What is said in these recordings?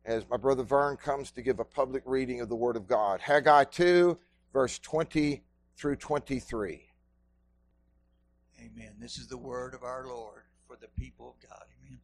as my brother Vern comes to give a public reading of the Word of God. Haggai 2, verse 20 through 23. Amen. This is the word of our Lord for the people of God. Amen.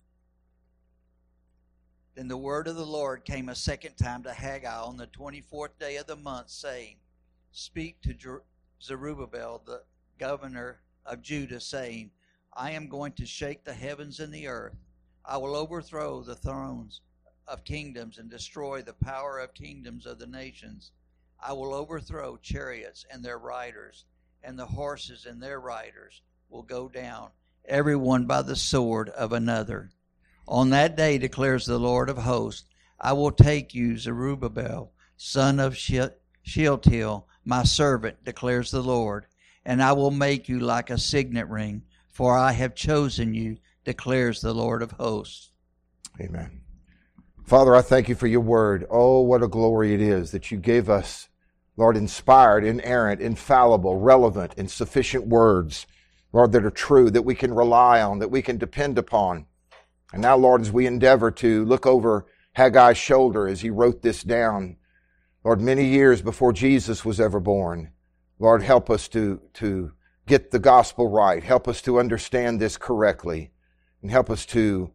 Then the word of the Lord came a second time to Haggai on the 24th day of the month, saying, Speak to Zerubbabel, the governor of Judah, saying, I am going to shake the heavens and the earth. I will overthrow the thrones of kingdoms and destroy the power of kingdoms of the nations. I will overthrow chariots and their riders, and the horses and their riders will go down, every one by the sword of another. On that day, declares the Lord of hosts, I will take you, Zerubbabel, son of Shealtiel, my servant, declares the Lord, and I will make you like a signet ring, for I have chosen you, declares the Lord of hosts. Amen. Father, I thank you for your word. Oh, what a glory it is that you gave us, Lord, inspired, inerrant, infallible, relevant, and sufficient words, Lord, that are true, that we can rely on, that we can depend upon. And now, Lord, as we endeavor to look over Haggai's shoulder as he wrote this down, Lord, many years before Jesus was ever born, Lord, help us to get the gospel right. Help us to understand this correctly. And help us to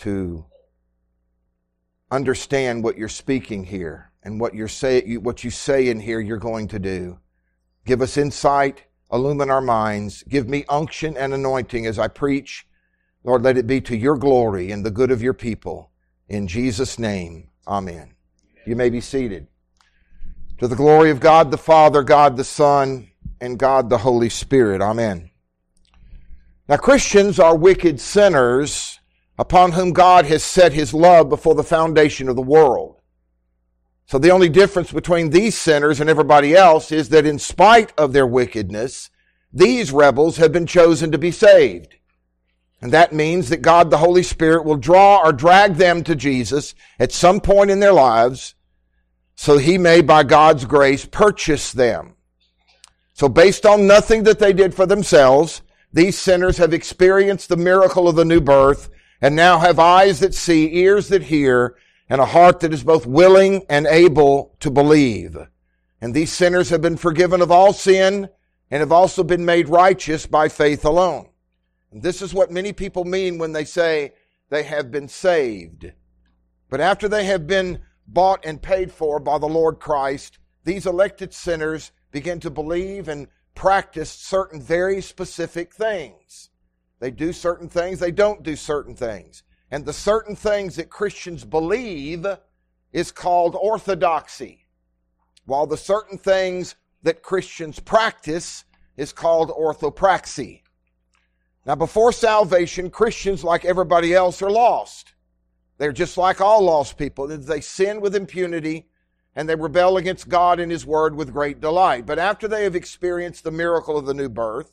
understand what you're speaking here and what you say in here you're going to do. Give us insight, illumine our minds, give me unction and anointing as I preach. Lord, let it be to your glory and the good of your people. In Jesus' name, amen. You may be seated. To the glory of God the Father, God the Son, and God the Holy Spirit. Amen. Now, Christians are wicked sinners upon whom God has set his love before the foundation of the world. So the only difference between these sinners and everybody else is that in spite of their wickedness, these rebels have been chosen to be saved. And that means that God the Holy Spirit will draw or drag them to Jesus at some point in their lives so he may, by God's grace, purchase them. So based on nothing that they did for themselves, these sinners have experienced the miracle of the new birth and now have eyes that see, ears that hear, and a heart that is both willing and able to believe. And these sinners have been forgiven of all sin and have also been made righteous by faith alone. And this is what many people mean when they say they have been saved. But after they have been bought and paid for by the Lord Christ, these elected sinners begin to believe and practice certain very specific things. They do certain things, they don't do certain things. And the certain things that Christians believe is called orthodoxy, while the certain things that Christians practice is called orthopraxy. Now, before salvation, Christians, like everybody else, are lost. They're just like all lost people. They sin with impunity and they rebel against God and his word with great delight. But after they have experienced the miracle of the new birth,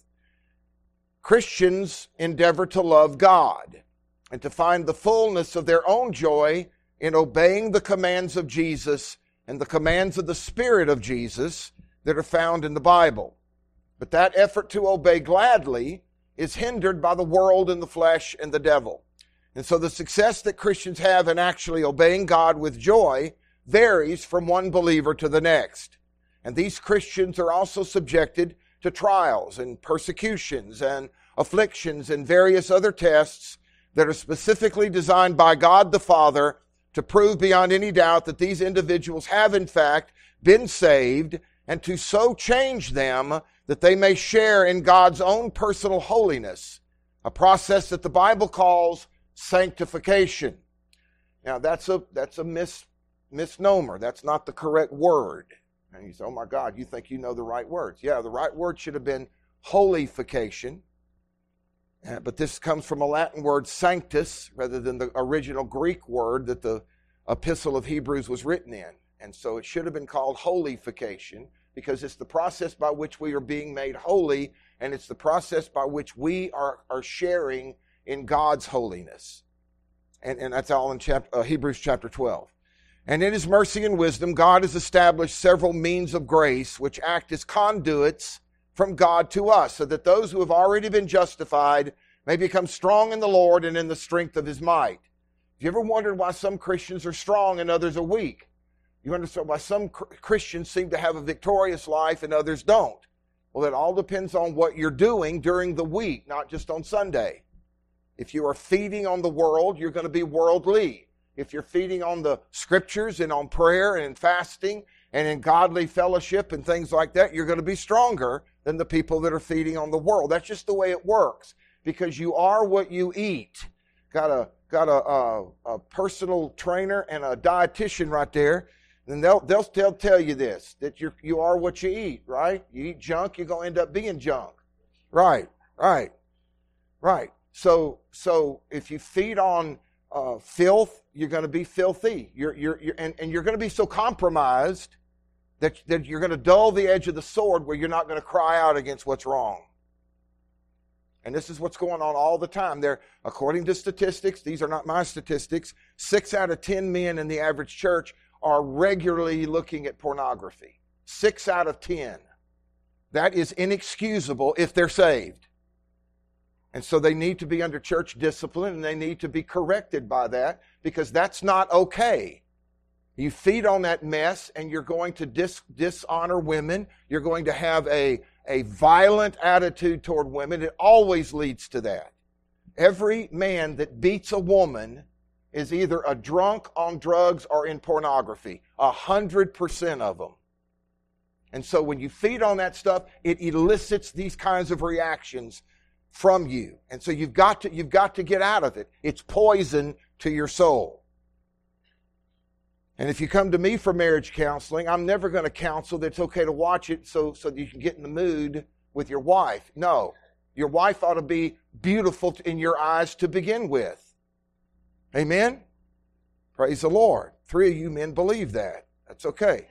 Christians endeavor to love God and to find the fullness of their own joy in obeying the commands of Jesus and the commands of the Spirit of Jesus that are found in the Bible. But that effort to obey gladly is hindered by the world and the flesh and the devil. And so the success that Christians have in actually obeying God with joy varies from one believer to the next. And these Christians are also subjected to trials and persecutions and afflictions and various other tests that are specifically designed by God the Father to prove beyond any doubt that these individuals have in fact been saved and to so change them that they may share in God's own personal holiness, a process that the Bible calls sanctification. Now that's a misnomer. That's not the correct word. And you say, oh my God, you think you know the right words. Yeah, the right word should have been holification. But this comes from a Latin word sanctus rather than the original Greek word that the epistle of Hebrews was written in. And so it should have been called holification because it's the process by which we are being made holy and it's the process by which we are sharing in God's holiness. And that's all in Hebrews chapter 12. And in his mercy and wisdom, God has established several means of grace which act as conduits from God to us, so that those who have already been justified may become strong in the Lord and in the strength of his might. Have you ever wondered why some Christians are strong and others are weak? You understand why some Christians seem to have a victorious life and others don't? Well, it all depends on what you're doing during the week, not just on Sunday. If you are feeding on the world, you're going to be worldly. If you're feeding on the scriptures and on prayer and fasting and in godly fellowship and things like that, you're going to be stronger than the people that are feeding on the world. That's just the way it works, because you are what you eat. Got a personal trainer and a dietitian right there, and they'll tell you this, that you are what you eat, right? You eat junk, you're going to end up being junk. Right. So if you feed on filth, you're going to be filthy. You're going to be so compromised that you're going to dull the edge of the sword where you're not going to cry out against what's wrong. And this is what's going on all the time. According to statistics, these are not my statistics, 6 out of 10 men in the average church are regularly looking at pornography. 6 out of 10. That is inexcusable if they're saved. And so they need to be under church discipline, and they need to be corrected by that, because that's not okay. You feed on that mess, and you're going to dishonor women. You're going to have a violent attitude toward women. It always leads to that. Every man that beats a woman is either a drunk, on drugs, or in pornography. 100% of them. And so when you feed on that stuff, it elicits these kinds of reactions from you. And so you've got to get out of it. It's poison to your soul. And if you come to me for marriage counseling, I'm never going to counsel that it's okay to watch it so that you can get in the mood with your wife. No. Your wife ought to be beautiful in your eyes to begin with. Amen? Praise the Lord. 3 of you men believe that. That's okay.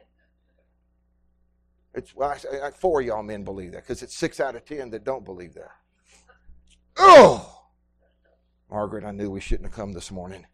4 of y'all men believe that, because it's 6 out of 10 that don't believe that. Oh! Margaret, I knew we shouldn't have come this morning.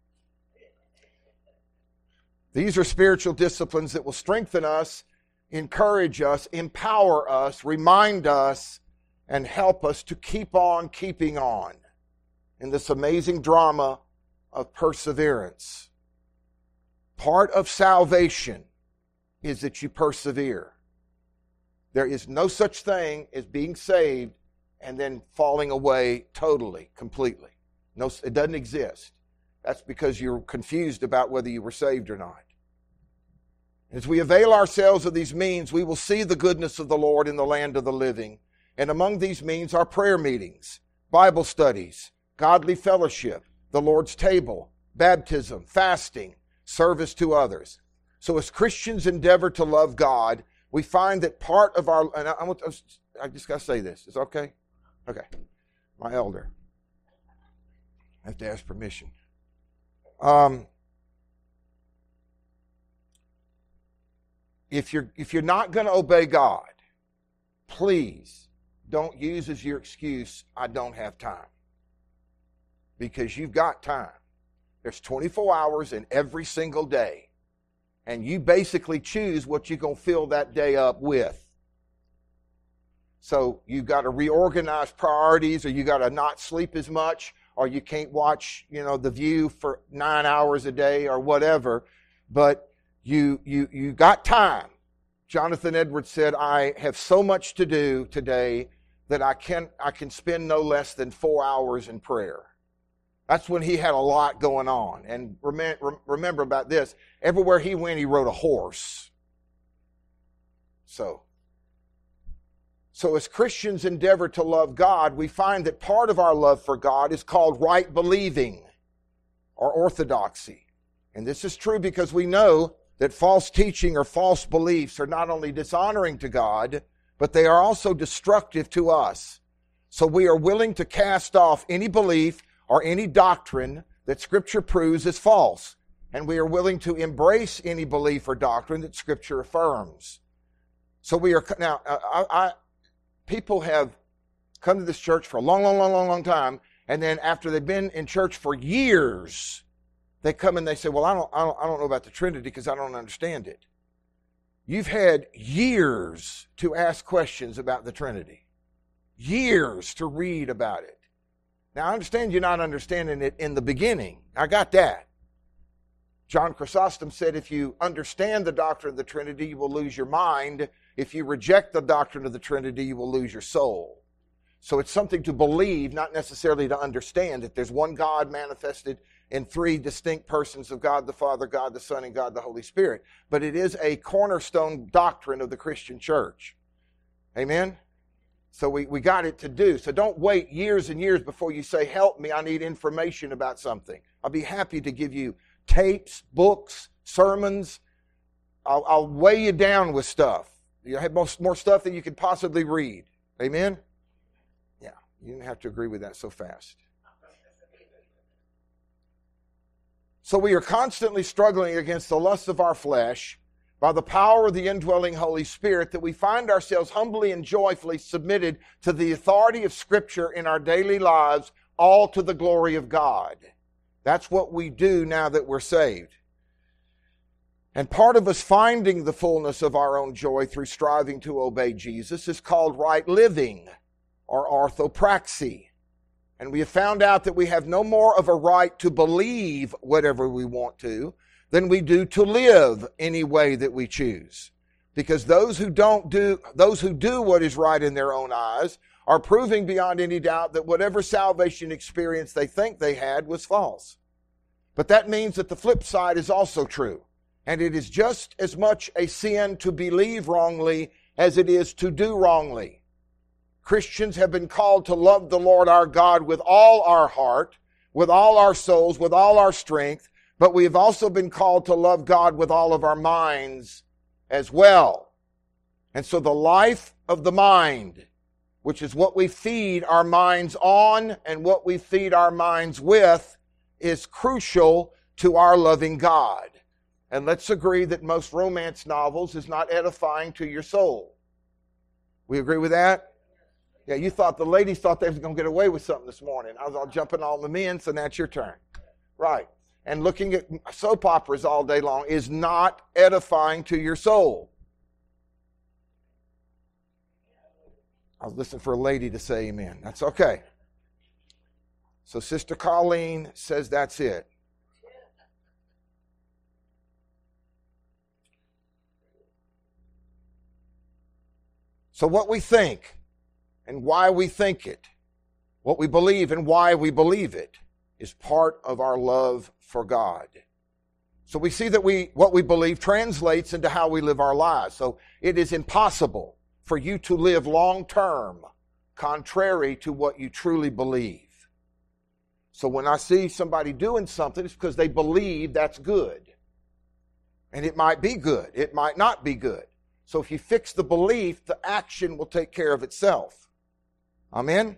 These are spiritual disciplines that will strengthen us, encourage us, empower us, remind us, and help us to keep on keeping on in this amazing drama of perseverance. Part of salvation is that you persevere. There is no such thing as being saved and then falling away totally, completely. No, it doesn't exist. That's because you're confused about whether you were saved or not. As we avail ourselves of these means, we will see the goodness of the Lord in the land of the living. And among these means are prayer meetings, Bible studies, godly fellowship, the Lord's table, baptism, fasting, service to others. So as Christians endeavor to love God, we find that part of our... And I just got to say this. Is it okay? Okay. My elder. I have to ask permission. If you're not going to obey God, please don't use as your excuse, I don't have time. Because you've got time. There's 24 hours in every single day. And you basically choose what you're going to fill that day up with. So you've got to reorganize priorities, or you got to not sleep as much, or you can't watch, The View for 9 hours a day or whatever. But you got time. Jonathan Edwards said, I have so much to do today that I can spend no less than 4 hours in prayer. That's when he had a lot going on. And remember about this, everywhere he went, he rode a horse. So as Christians endeavor to love God, we find that part of our love for God is called right believing, or orthodoxy. And this is true because we know that false teaching or false beliefs are not only dishonoring to God, but they are also destructive to us. So we are willing to cast off any belief or any doctrine that Scripture proves is false. And we are willing to embrace any belief or doctrine that Scripture affirms. So we are, now, people have come to this church for a long time, and then after they've been in church for years, they come and they say, well, I don't know about the Trinity because I don't understand it. You've had years to ask questions about the Trinity. Years to read about it. Now, I understand you're not understanding it in the beginning. I got that. John Chrysostom said, if you understand the doctrine of the Trinity, you will lose your mind. If you reject the doctrine of the Trinity, you will lose your soul. So it's something to believe, not necessarily to understand, that there's one God manifested in three distinct persons of God the Father, God the Son, and God the Holy Spirit. But it is a cornerstone doctrine of the Christian church. Amen? So we got it to do. So don't wait years and years before you say, help me, I need information about something. I'll be happy to give you tapes, books, sermons. I'll weigh you down with stuff. You have more stuff than you could possibly read. Amen? Yeah, you didn't have to agree with that so fast. So we are constantly struggling against the lusts of our flesh by the power of the indwelling Holy Spirit, that we find ourselves humbly and joyfully submitted to the authority of Scripture in our daily lives, all to the glory of God. That's what we do now that we're saved. And part of us finding the fullness of our own joy through striving to obey Jesus is called right living, or orthopraxy. And we have found out that we have no more of a right to believe whatever we want to than we do to live any way that we choose. Because those who do what is right in their own eyes are proving beyond any doubt that whatever salvation experience they think they had was false. But that means that the flip side is also true. And it is just as much a sin to believe wrongly as it is to do wrongly. Christians have been called to love the Lord our God with all our heart, with all our souls, with all our strength, but we have also been called to love God with all of our minds as well. And so the life of the mind, which is what we feed our minds on and what we feed our minds with, is crucial to our loving God. And let's agree that most romance novels is not edifying to your soul. We agree with that? Yeah, you thought the ladies thought they was going to get away with something this morning. I was all jumping on the men, so now it's your turn. Right. And looking at soap operas all day long is not edifying to your soul. I was listening for a lady to say amen. That's okay. So Sister Colleen says that's it. So what we think and why we think it, what we believe and why we believe it, is part of our love for God. So we see that what we believe translates into how we live our lives. So it is impossible for you to live long term contrary to what you truly believe. So when I see somebody doing something, it's because they believe that's good. And it might be good. It might not be good. So if you fix the belief, the action will take care of itself. Amen?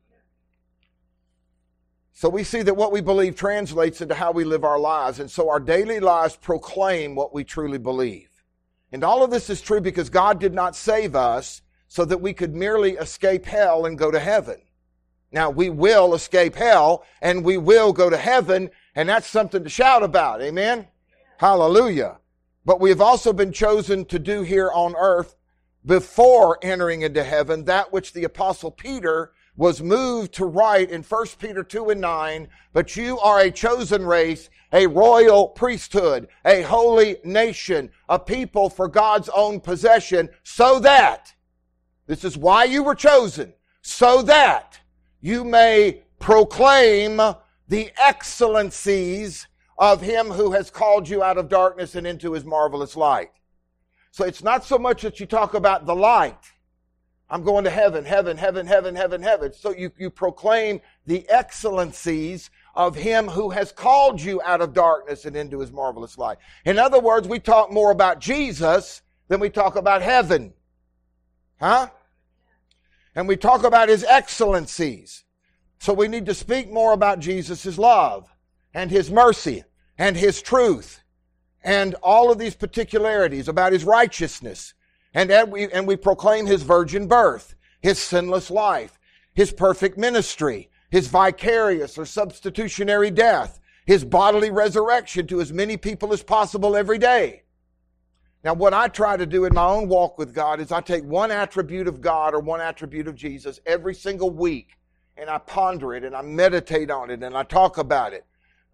So we see that what we believe translates into how we live our lives. And so our daily lives proclaim what we truly believe. And all of this is true because God did not save us so that we could merely escape hell and go to heaven. Now, we will escape hell and we will go to heaven, and that's something to shout about. Amen? Hallelujah. But we have also been chosen to do here on earth, before entering into heaven, that which the Apostle Peter was moved to write in 1 Peter 2:9, but you are a chosen race, a royal priesthood, a holy nation, a people for God's own possession, so that, this is why you were chosen, so that you may proclaim the excellencies of Him who has called you out of darkness and into His marvelous light. So it's not so much that you talk about the light. I'm going to heaven, heaven, heaven, heaven, heaven, heaven. So you proclaim the excellencies of Him who has called you out of darkness and into His marvelous light. In other words, we talk more about Jesus than we talk about heaven. Huh? And we talk about His excellencies. So we need to speak more about Jesus' love and His mercy and His truth and all of these particularities about His righteousness. And we proclaim His virgin birth, His sinless life, His perfect ministry, His vicarious or substitutionary death, His bodily resurrection to as many people as possible every day. Now, what I try to do in my own walk with God is I take one attribute of God or one attribute of Jesus every single week, and I ponder it, and I meditate on it, and I talk about it.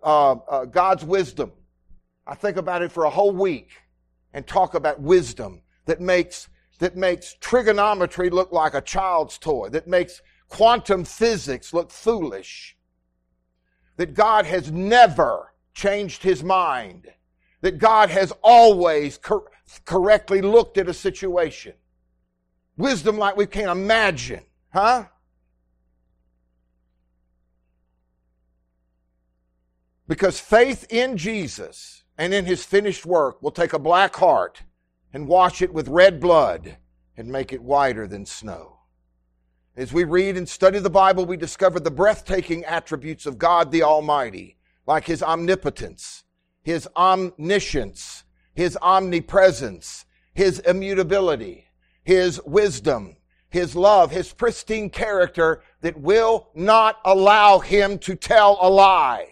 God's wisdom. I think about it for a whole week and talk about wisdom that makes trigonometry look like a child's toy, that makes quantum physics look foolish, that God has never changed his mind, that God has always correctly looked at a situation. Wisdom like we can't imagine, huh? Because faith in Jesus and in his finished work will take a black heart and wash it with red blood and make it whiter than snow. As we read and study the Bible, we discover the breathtaking attributes of God the Almighty, like his omnipotence, his omniscience, his omnipresence, his immutability, his wisdom, his love, his pristine character that will not allow him to tell a lie.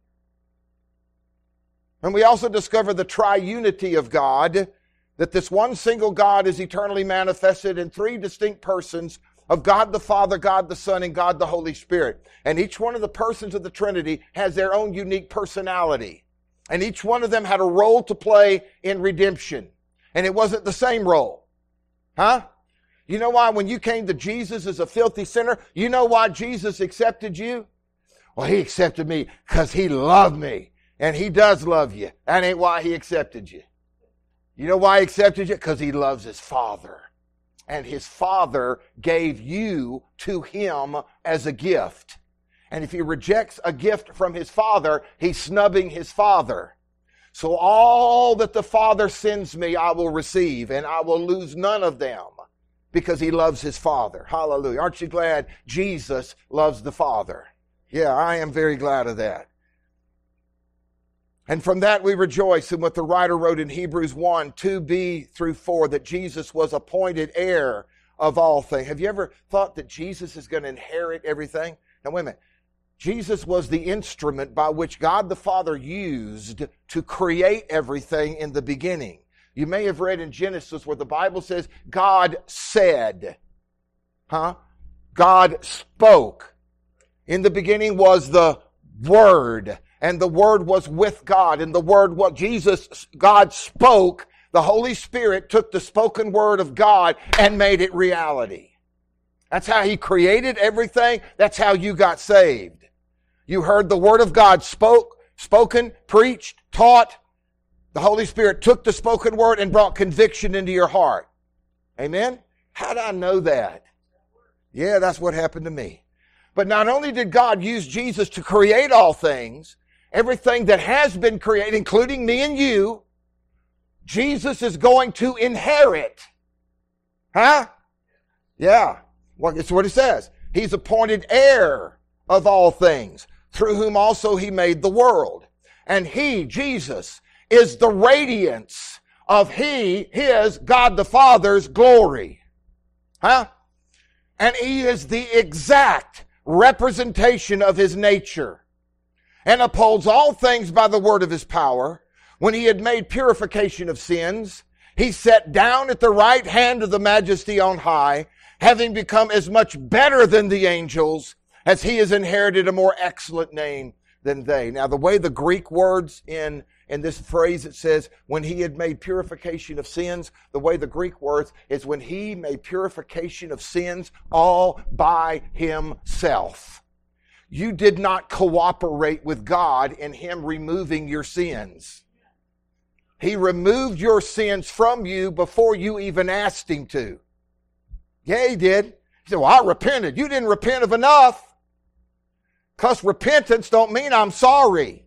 And we also discover the triunity of God, that this one single God is eternally manifested in three distinct persons of God the Father, God the Son, and God the Holy Spirit. And each one of the persons of the Trinity has their own unique personality. And each one of them had a role to play in redemption. And it wasn't the same role. Huh? You know why when you came to Jesus as a filthy sinner, you know why Jesus accepted you? Well, he accepted me because he loved me. And he does love you. That ain't why he accepted you. You know why he accepted you? Because he loves his Father. And his Father gave you to him as a gift. And if he rejects a gift from his Father, he's snubbing his Father. So all that the Father sends me, I will receive, and I will lose none of them because he loves his Father. Hallelujah. Aren't you glad Jesus loves the Father? Yeah, I am very glad of that. And from that we rejoice in what the writer wrote in Hebrews 1, 2b through 4, that Jesus was appointed heir of all things. Have you ever thought that Jesus is going to inherit everything? Now wait a minute. Jesus was the instrument by which God the Father used to create everything in the beginning. You may have read in Genesis where the Bible says God said. God spoke. In the beginning was the Word. And the Word was with God. And the Word, what God spoke, the Holy Spirit took the spoken Word of God and made it reality. That's how he created everything. That's how you got saved. You heard the Word of God spoken, preached, taught. The Holy Spirit took the spoken Word and brought conviction into your heart. Amen? How did I know that? Yeah, that's what happened to me. But not only did God use Jesus to create all things, everything that has been created, including me and you, Jesus is going to inherit. Huh? Yeah. Well, it's what it says. He's appointed heir of all things, through whom also he made the world. And he, Jesus, is the radiance of his, God the Father's glory. Huh? And he is the exact representation of his nature, and upholds all things by the word of his power. When he had made purification of sins, he sat down at the right hand of the Majesty on high, having become as much better than the angels, as he has inherited a more excellent name than they. Now, the way the Greek words in this phrase, it says, when he had made purification of sins, the way the Greek words is when he made purification of sins all by himself. You did not cooperate with God in him removing your sins. He removed your sins from you before you even asked him to. Yeah, he did. He said, well, I repented. You didn't repent of enough. Because repentance don't mean I'm sorry.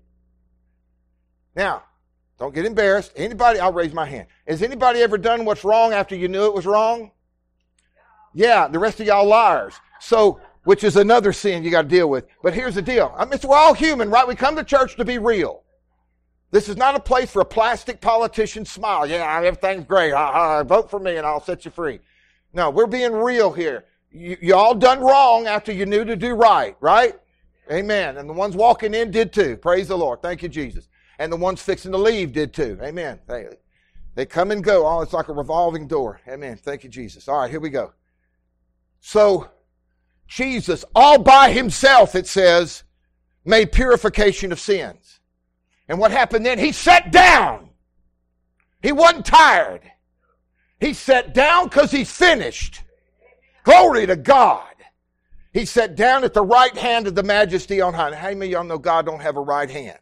Now, don't get embarrassed. Anybody, I'll raise my hand. Has anybody ever done what's wrong after you knew it was wrong? Yeah, the rest of y'all liars. So, which is another sin you got to deal with. But here's the deal. We're all human, right? We come to church to be real. This is not a place for a plastic politician smile. Yeah, everything's great. Vote for me and I'll set you free. No, we're being real here. You all done wrong after you knew to do right, right? Amen. And the ones walking in did too. Praise the Lord. Thank you, Jesus. And the ones fixing to leave did too. Amen. They come and go. Oh, it's like a revolving door. Amen. Thank you, Jesus. All right, here we go. So, Jesus, all by himself, it says, made purification of sins. And what happened then? He sat down. He wasn't tired. He sat down because he's finished. Glory to God. He sat down at the right hand of the Majesty on high. How many of y'all know God don't have a right hand?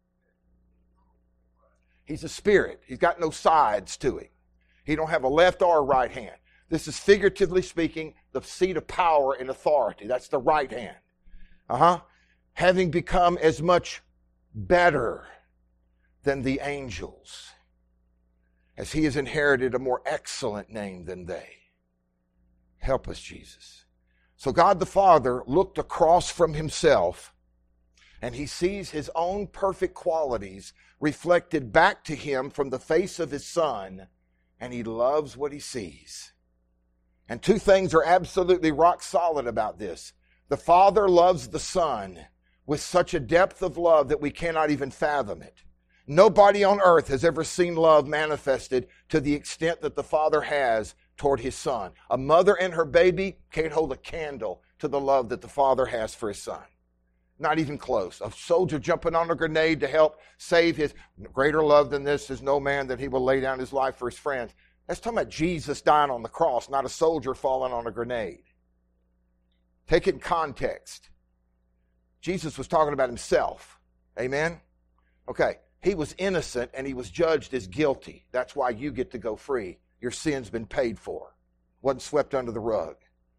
He's a spirit. He's got no sides to him. He don't have a left or a right hand. This is figuratively speaking the seat of power and authority. That's the right hand. Having become as much better than the angels, as he has inherited a more excellent name than they. Help us, Jesus. So God the Father looked across from himself, and he sees his own perfect qualities reflected back to him from the face of his Son, and he loves what he sees. And two things are absolutely rock solid about this. The Father loves the Son with such a depth of love that we cannot even fathom it. Nobody on earth has ever seen love manifested to the extent that the Father has toward his Son. A mother and her baby can't hold a candle to the love that the Father has for his Son. Not even close. A soldier jumping on a grenade to help save his greater love than this is no man that he will lay down his life for his friends. That's talking about Jesus dying on the cross, not a soldier falling on a grenade. Take it in context. Jesus was talking about himself. Amen? Okay. He was innocent and he was judged as guilty. That's why you get to go free. Your sin's been paid for. Wasn't swept under the rug.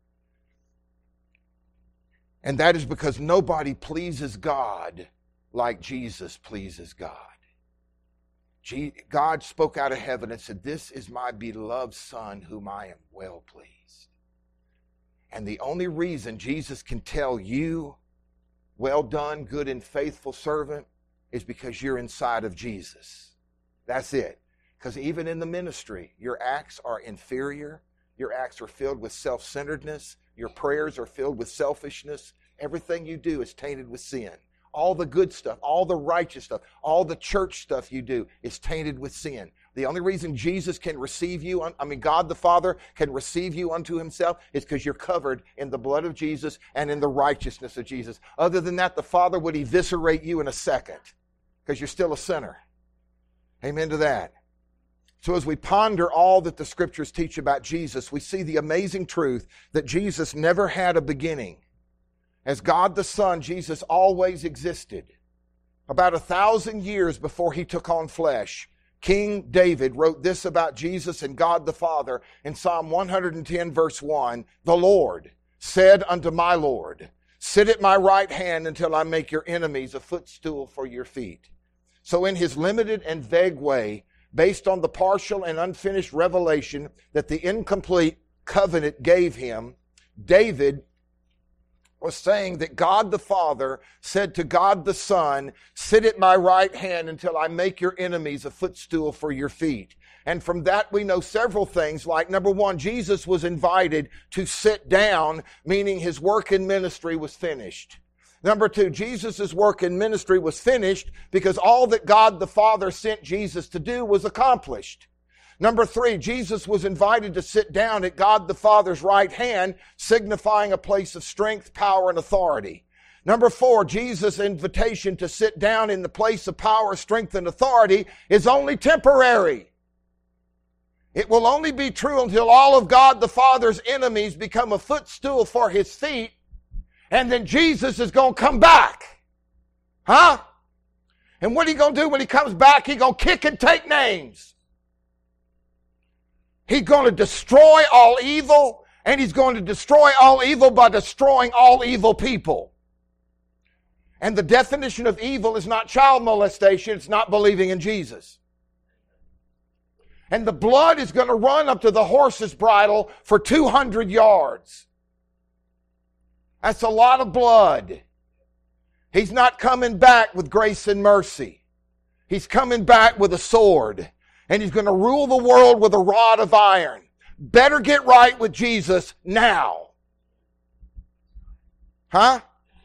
And that is because nobody pleases God like Jesus pleases God. God spoke out of heaven and said, "This is my beloved Son whom I am well pleased." And the only reason Jesus can tell you, "Well done, good and faithful servant," is because you're inside of Jesus. That's it. Because even in the ministry, your acts are inferior. Your acts are filled with self-centeredness. Your prayers are filled with selfishness. Everything you do is tainted with sin. All the good stuff, all the righteous stuff, all the church stuff you do is tainted with sin. The only reason Jesus can receive you, God the Father can receive you unto himself is because you're covered in the blood of Jesus and in the righteousness of Jesus. Other than that, the Father would eviscerate you in a second because you're still a sinner. Amen to that. So as we ponder all that the Scriptures teach about Jesus, we see the amazing truth that Jesus never had a beginning. As God the Son, Jesus always existed. About 1,000 years before he took on flesh, King David wrote this about Jesus and God the Father in Psalm 110 verse 1, "The Lord said unto my Lord, sit at my right hand until I make your enemies a footstool for your feet." So in his limited and vague way, based on the partial and unfinished revelation that the incomplete covenant gave him, David was saying that God the Father said to God the Son, "Sit at my right hand until I make your enemies a footstool for your feet." And from that we know several things, like number one, Jesus was invited to sit down, meaning his work in ministry was finished. Number two, Jesus' work in ministry was finished because all that God the Father sent Jesus to do was accomplished. Number three, Jesus was invited to sit down at God the Father's right hand, signifying a place of strength, power, and authority. Number four, Jesus' invitation to sit down in the place of power, strength, and authority is only temporary. It will only be true until all of God the Father's enemies become a footstool for his feet, and then Jesus is going to come back. And what he going to do when he comes back? He's going to kick and take names. He's going to destroy all evil, and he's going to destroy all evil by destroying all evil people. And the definition of evil is not child molestation, it's not believing in Jesus. And the blood is going to run up to the horse's bridle for 200 yards. That's a lot of blood. He's not coming back with grace and mercy. He's coming back with a sword. And he's going to rule the world with a rod of iron. Better get right with Jesus now. The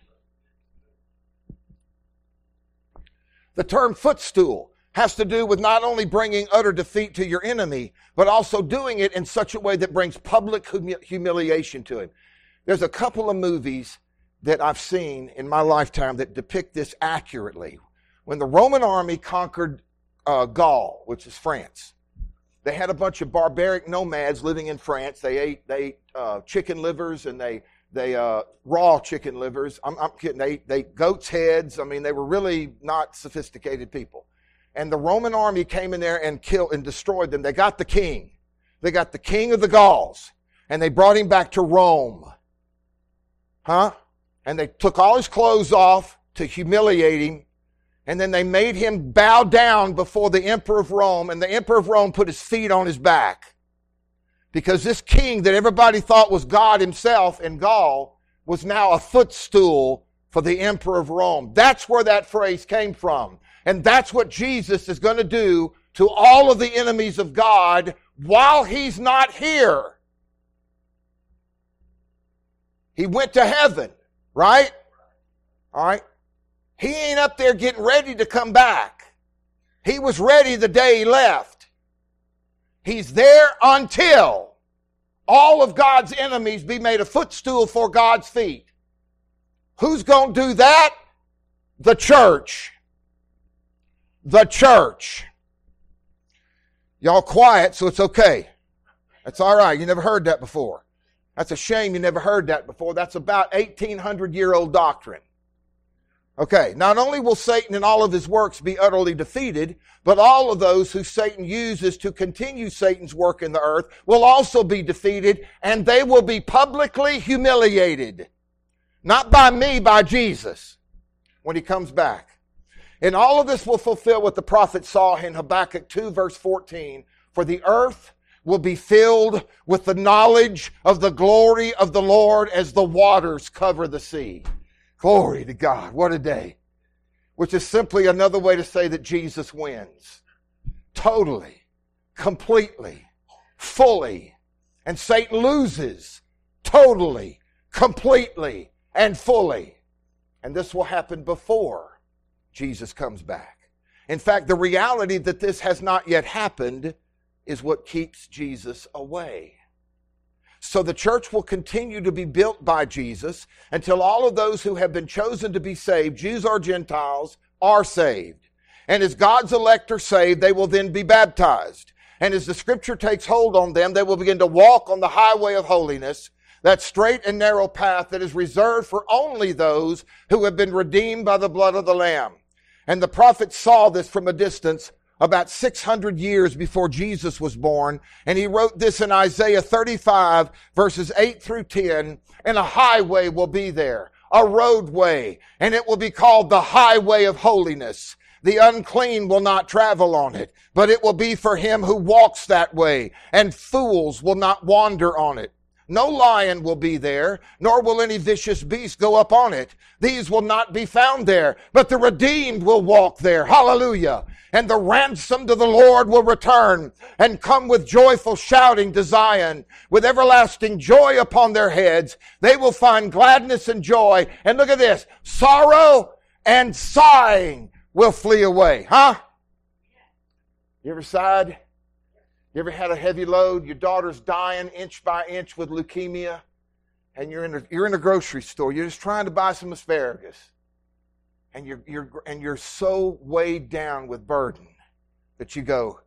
term footstool has to do with not only bringing utter defeat to your enemy, but also doing it in such a way that brings public humiliation to him. There's a couple of movies that I've seen in my lifetime that depict this accurately. When the Roman army conquered Gaul, which is France, they had a bunch of barbaric nomads living in France. They ate chicken livers, and they raw chicken livers. I'm kidding. They ate goats' heads. I mean, they were really not sophisticated people. And the Roman army came in there and killed and destroyed them. They got the king. They got the king of the Gauls, and they brought him back to Rome. And they took all his clothes off to humiliate him. And then they made him bow down before the emperor of Rome, and the emperor of Rome put his feet on his back. Because this king that everybody thought was God himself in Gaul was now a footstool for the emperor of Rome. That's where that phrase came from. And that's what Jesus is going to do to all of the enemies of God while he's not here. He went to heaven, right? All right. He ain't up there getting ready to come back. He was ready the day he left. He's there until all of God's enemies be made a footstool for God's feet. Who's going to do that? The church. The church. Y'all quiet, so it's okay. That's all right. You never heard that before. That's a shame you never heard that before. That's about 1,800-year-old doctrine. Okay, not only will Satan and all of his works be utterly defeated, but all of those who Satan uses to continue Satan's work in the earth will also be defeated, and they will be publicly humiliated. Not by me, by Jesus, when he comes back. And all of this will fulfill what the prophet saw in Habakkuk 2, verse 14. For the earth will be filled with the knowledge of the glory of the Lord as the waters cover the sea. Glory to God. What a day. Which is simply another way to say that Jesus wins. Totally, completely, fully. And Satan loses totally, completely, and fully. And this will happen before Jesus comes back. In fact, the reality that this has not yet happened is what keeps Jesus away. So the church will continue to be built by Jesus until all of those who have been chosen to be saved, Jews or Gentiles, are saved. And as God's elect are saved, they will then be baptized. And as the scripture takes hold on them, they will begin to walk on the highway of holiness, that straight and narrow path that is reserved for only those who have been redeemed by the blood of the Lamb. And the prophet saw this from a distance about 600 years before Jesus was born. And he wrote this in Isaiah 35, verses 8 through 10. And a highway will be there, a roadway, and it will be called the highway of holiness. The unclean will not travel on it, but it will be for him who walks that way, and fools will not wander on it. No lion will be there, nor will any vicious beast go up on it. These will not be found there, but the redeemed will walk there. Hallelujah. And the ransomed of the Lord will return and come with joyful shouting to Zion. With everlasting joy upon their heads, they will find gladness and joy. And look at this, sorrow and sighing will flee away. Huh? You ever sighed? You ever had a heavy load? Your daughter's dying inch by inch with leukemia, and you're in a grocery store. You're just trying to buy some asparagus, and you're so weighed down with burden that you go.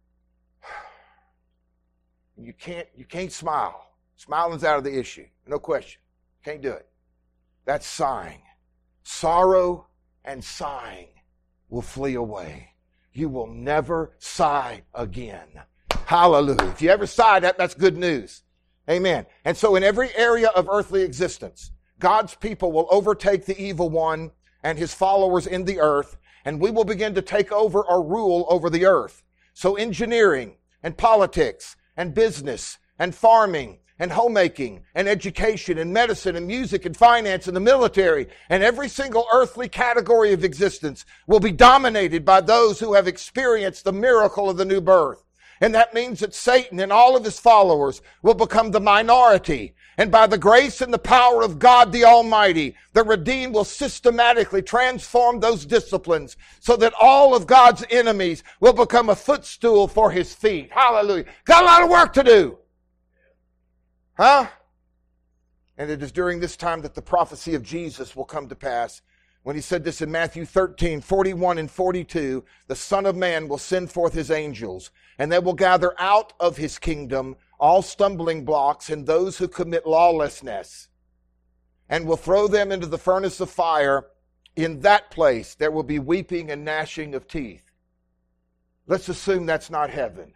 You can't smile. Smiling's out of the issue, no question. Can't do it. That's sighing. Sorrow and sighing will flee away. You will never sigh again. Hallelujah. If you ever sigh, that's good news. Amen. And so in every area of earthly existence, God's people will overtake the evil one and his followers in the earth, and we will begin to take over or rule over the earth. So engineering and politics and business and farming and homemaking and education and medicine and music and finance and the military and every single earthly category of existence will be dominated by those who have experienced the miracle of the new birth. And that means that Satan and all of his followers will become the minority. And by the grace and the power of God the Almighty, the redeemed will systematically transform those disciplines so that all of God's enemies will become a footstool for his feet. Hallelujah. Got a lot of work to do. Huh? And it is during this time that the prophecy of Jesus will come to pass. When he said this in Matthew 13, 41 and 42, the Son of Man will send forth his angels, and they will gather out of his kingdom all stumbling blocks and those who commit lawlessness, and will throw them into the furnace of fire. In that place there will be weeping and gnashing of teeth. Let's assume that's not heaven.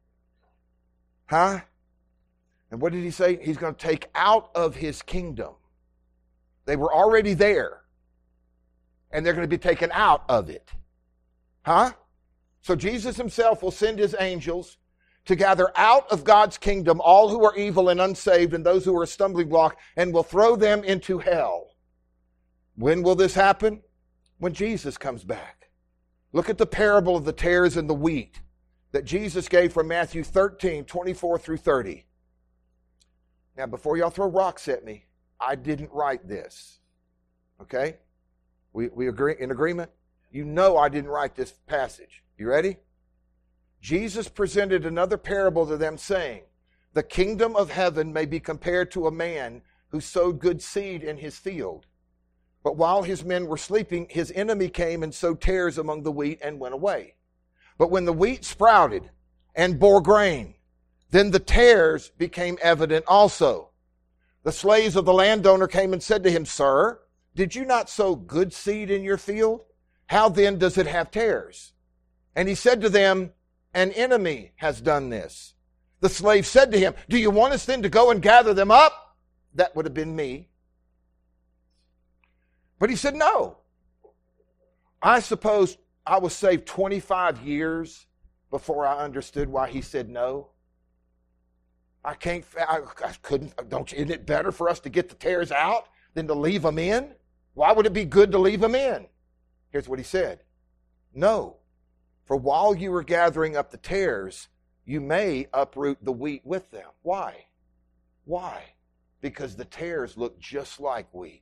Huh? And what did he say? He's going to take out of his kingdom. They were already there. And they're going to be taken out of it. Huh? So Jesus himself will send his angels to gather out of God's kingdom all who are evil and unsaved and those who are a stumbling block, and will throw them into hell. When will this happen? When Jesus comes back. Look at the parable of the tares and the wheat that Jesus gave from Matthew 13, 24 through 30. Now, before y'all throw rocks at me, I didn't write this. Okay? We agree in agreement? You know I didn't write this passage. You ready? Jesus presented another parable to them, saying, the kingdom of heaven may be compared to a man who sowed good seed in his field. But while his men were sleeping, his enemy came and sowed tares among the wheat and went away. But when the wheat sprouted and bore grain, then the tares became evident also. The slaves of the landowner came and said to him, Sir, did you not sow good seed in your field? How then does it have tares? And he said to them, An enemy has done this. The slave said to him, Do you want us then to go and gather them up? That would have been me. But he said, No. I suppose I was saved 25 years before I understood why he said no. I couldn't, isn't it better for us to get the tares out than to leave them in? Why would it be good to leave them in? Here's what he said. No, for while you are gathering up the tares, you may uproot the wheat with them. Why? Why? Because the tares look just like wheat.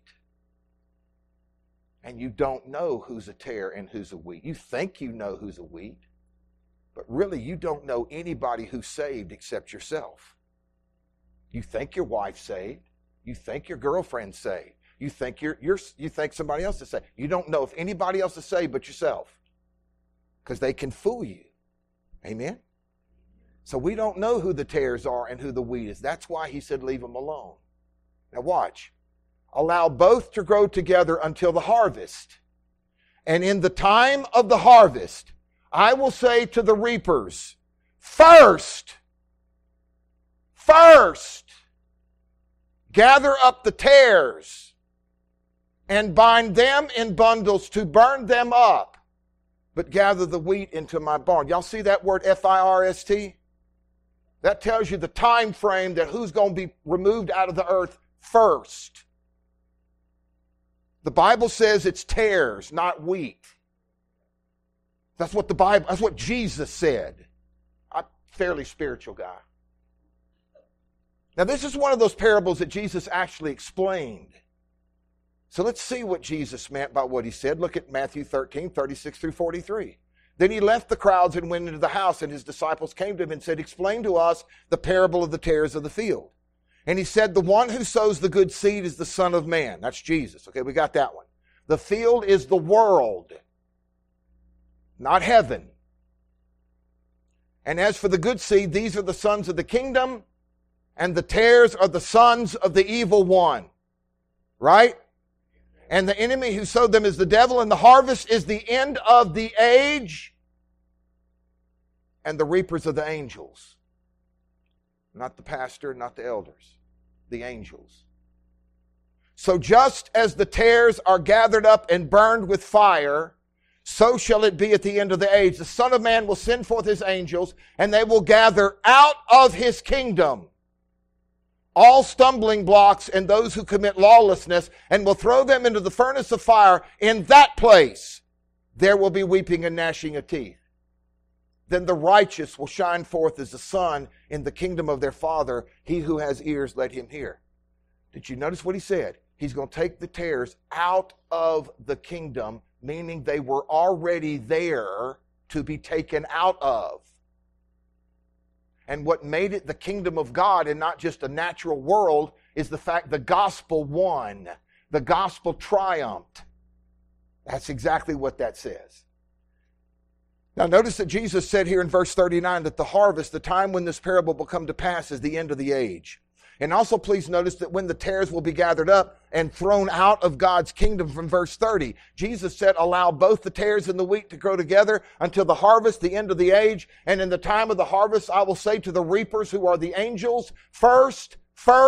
And you don't know who's a tare and who's a wheat. You think you know who's a wheat, but really you don't know anybody who's saved except yourself. You think your wife's saved. You think your girlfriend's saved. You think you think somebody else is saved. You don't know if anybody else is saved but yourself, because they can fool you. Amen? So we don't know who the tares are and who the wheat is. That's why he said leave them alone. Now watch. Allow both to grow together until the harvest. And in the time of the harvest, I will say to the reapers, First, gather up the tares and bind them in bundles to burn them up, but gather the wheat into my barn. Y'all see that word F-I-R-S-T? That tells you the time frame that who's going to be removed out of the earth first. The Bible says it's tares, not wheat. That's what Jesus said. I'm a fairly spiritual guy. Now, this is one of those parables that Jesus actually explained. So let's see what Jesus meant by what he said. Look at Matthew 13, 36 through 43. Then he left the crowds and went into the house, and his disciples came to him and said, Explain to us the parable of the tares of the field. And he said, The one who sows the good seed is the Son of Man. That's Jesus. Okay, we got that one. The field is the world, not heaven. And as for the good seed, these are the sons of the kingdom, and the tares are the sons of the evil one. Right? And the enemy who sowed them is the devil, and the harvest is the end of the age, and the reapers are the angels. Not the pastor, not the elders, the angels. So just as the tares are gathered up and burned with fire, so shall it be at the end of the age. The Son of Man will send forth his angels, and they will gather out of his kingdom all stumbling blocks and those who commit lawlessness, and will throw them into the furnace of fire. In that place there will be weeping and gnashing of teeth. Then the righteous will shine forth as the sun in the kingdom of their Father. He who has ears, let him hear. Did you notice what he said? He's going to take the tares out of the kingdom, meaning they were already there to be taken out of. And what made it the kingdom of God and not just a natural world is the fact the gospel won. The gospel triumphed. That's exactly what that says. Now notice that Jesus said here in verse 39 that the harvest, the time when this parable will come to pass, is the end of the age. And also please notice that when the tares will be gathered up and thrown out of God's kingdom from verse 30, Jesus said, allow both the tares and the wheat to grow together until the harvest, the end of the age. And in the time of the harvest, I will say to the reapers who are the angels, first,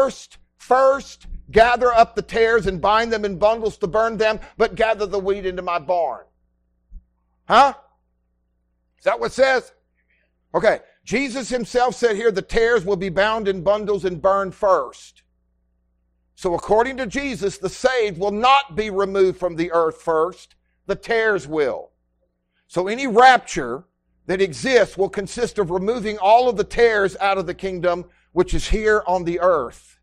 gather up the tares and bind them in bundles to burn them, but gather the wheat into my barn. Huh? Is that what it says? Okay. Jesus himself said here the tares will be bound in bundles and burned first. So according to Jesus, the saved will not be removed from the earth first. The tares will. So any rapture that exists will consist of removing all of the tares out of the kingdom, which is here on the earth.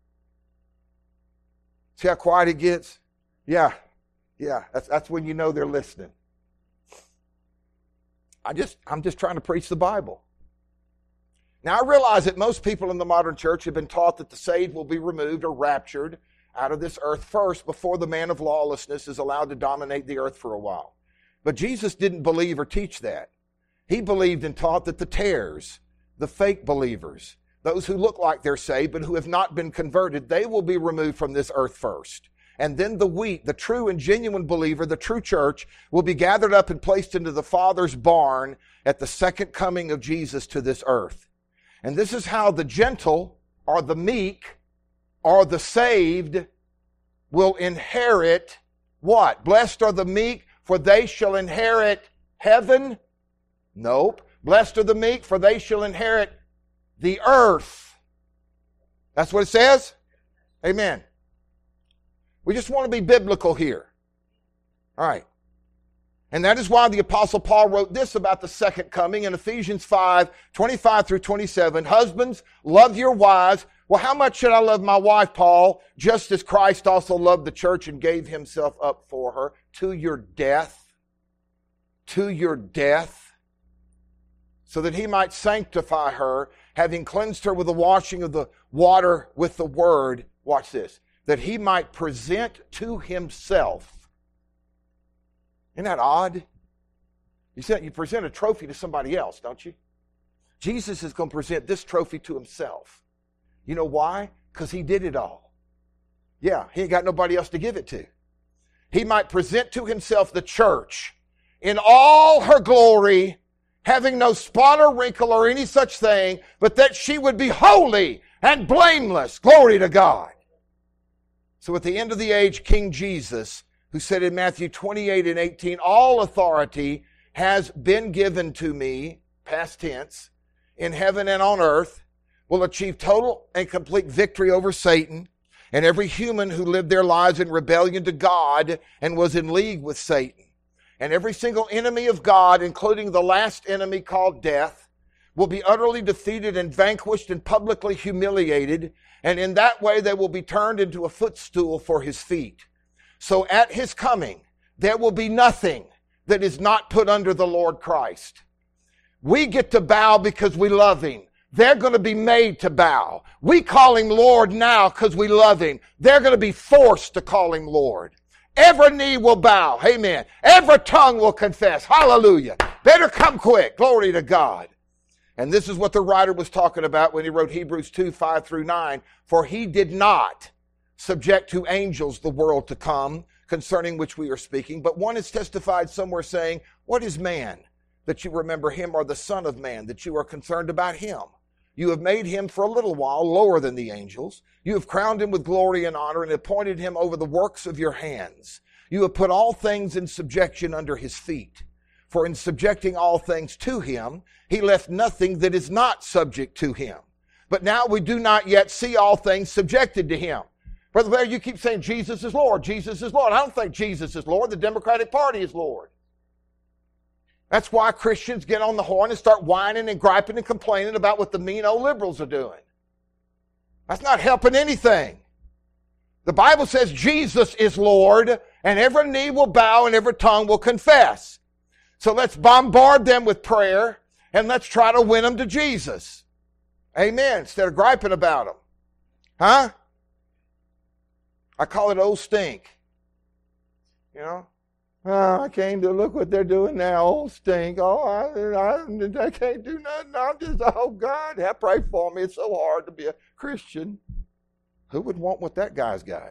See how quiet it gets? Yeah. That's when you know they're listening. I'm just trying to preach the Bible. Now, I realize that most people in the modern church have been taught that the saved will be removed or raptured out of this earth first before the man of lawlessness is allowed to dominate the earth for a while. But Jesus didn't believe or teach that. He believed and taught that the tares, the fake believers, those who look like they're saved but who have not been converted, they will be removed from this earth first. And then the wheat, the true and genuine believer, the true church, will be gathered up and placed into the Father's barn at the second coming of Jesus to this earth. And this is how the gentle or the meek or the saved will inherit what? Blessed are the meek, for they shall inherit heaven? Nope. Blessed are the meek, for they shall inherit the earth. That's what it says? Amen. We just want to be biblical here. All right. And that is why the Apostle Paul wrote this about the second coming in Ephesians 5:25 through 27. Husbands, love your wives. Well, how much should I love my wife, Paul? Just as Christ also loved the church and gave himself up for her to your death. To your death. So that he might sanctify her, having cleansed her with the washing of the water with the word. Watch this. That he might present to himself. Isn't that odd? You said you present a trophy to somebody else, don't you? Jesus is going to present this trophy to himself. You know why? Because he did it all. Yeah, he ain't got nobody else to give it to. He might present to himself the church in all her glory, having no spot or wrinkle or any such thing, but that she would be holy and blameless. Glory to God. So at the end of the age, King Jesus, who said in Matthew 28:18, all authority has been given to me, past tense, in heaven and on earth, will achieve total and complete victory over Satan and every human who lived their lives in rebellion to God and was in league with Satan. And every single enemy of God, including the last enemy called death, will be utterly defeated and vanquished and publicly humiliated. And in that way, they will be turned into a footstool for his feet. So at his coming, there will be nothing that is not put under the Lord Christ. We get to bow because we love him. They're going to be made to bow. We call him Lord now because we love him. They're going to be forced to call him Lord. Every knee will bow. Amen. Every tongue will confess. Hallelujah. Better come quick. Glory to God. And this is what the writer was talking about when he wrote Hebrews 2:5 through 9. For he did not subject to angels the world to come, concerning which we are speaking. But one has testified somewhere saying, what is man, that you remember him, or the Son of Man, that you are concerned about him? You have made him for a little while lower than the angels. You have crowned him with glory and honor and appointed him over the works of your hands. You have put all things in subjection under his feet. For in subjecting all things to him, he left nothing that is not subject to him. But now we do not yet see all things subjected to him. Brother Blair, you keep saying Jesus is Lord, Jesus is Lord. I don't think Jesus is Lord. The Democratic Party is Lord. That's why Christians get on the horn and start whining and griping and complaining about what the mean old liberals are doing. That's not helping anything. The Bible says Jesus is Lord, and every knee will bow and every tongue will confess. So let's bombard them with prayer, and let's try to win them to Jesus. Amen. Instead of griping about them. Huh? I call it old stink. You know? Oh, I came to look what they're doing now. Old stink. Oh, I can't do nothing. I'm just, oh, God, pray for me. It's so hard to be a Christian. Who would want what that guy's got?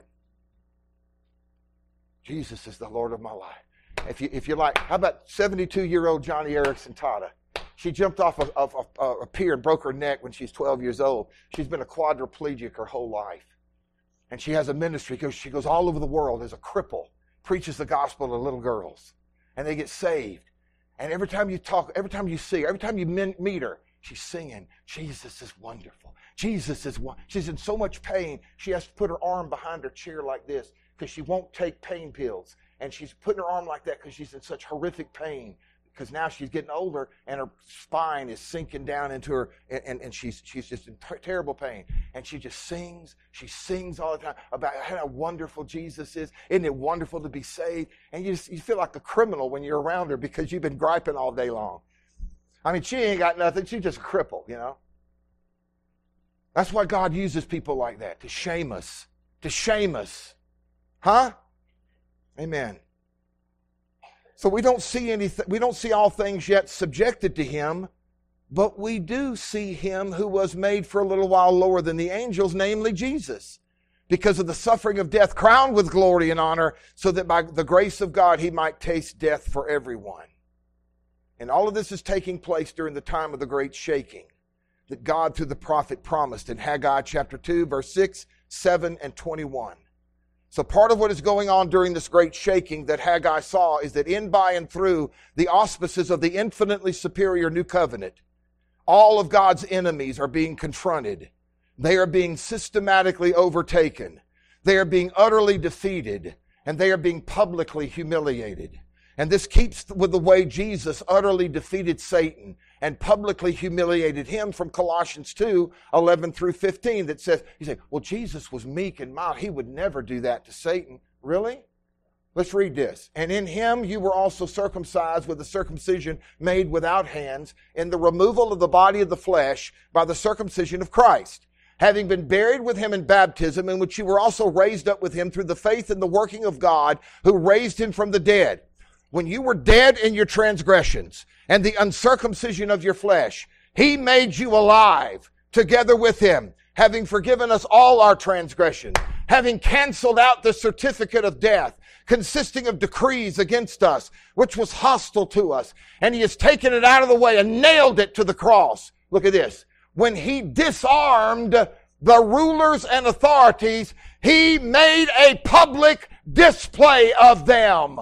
Jesus is the Lord of my life. If you like, how about 72-year-old Johnny Erickson Tata? She jumped off a pier and broke her neck when she's 12 years old. She's been a quadriplegic her whole life. And she has a ministry because she goes all over the world as a cripple, preaches the gospel to little girls. And they get saved. And every time you talk, every time you see her, every time you meet her, she's singing, Jesus is wonderful. Jesus is wonderful. She's in so much pain, she has to put her arm behind her chair like this because she won't take pain pills. And she's putting her arm like that because she's in such horrific pain. Because now she's getting older and her spine is sinking down into her, and she's just in terrible pain. And she just sings. She sings all the time about how wonderful Jesus is. Isn't it wonderful to be saved? And you feel like a criminal when you're around her because you've been griping all day long. I mean, she ain't got nothing. She's just a cripple, you know. That's why God uses people like that, to shame us. To shame us. Huh? Amen. So we don't see anything, we don't see all things yet subjected to him, but we do see him who was made for a little while lower than the angels, namely Jesus, because of the suffering of death, crowned with glory and honor, so that by the grace of God he might taste death for everyone. And all of this is taking place during the time of the great shaking that God through the prophet promised in Haggai chapter 2, verse 6, 7, and 21. So part of what is going on during this great shaking that Haggai saw is that in, by, and through the auspices of the infinitely superior new covenant, all of God's enemies are being confronted. They are being systematically overtaken. They are being utterly defeated, and they are being publicly humiliated. And this keeps with the way Jesus utterly defeated Satan and publicly humiliated him from Colossians 2, 11 through 15 that says, you say, well, Jesus was meek and mild. He would never do that to Satan. Really? Let's read this. And in him you were also circumcised with a circumcision made without hands in the removal of the body of the flesh by the circumcision of Christ, having been buried with him in baptism, in which you were also raised up with him through the faith in the working of God who raised him from the dead. When you were dead in your transgressions and the uncircumcision of your flesh, he made you alive together with him, having forgiven us all our transgressions, having canceled out the certificate of death, consisting of decrees against us, which was hostile to us. And he has taken it out of the way and nailed it to the cross. Look at this. When he disarmed the rulers and authorities, he made a public display of them.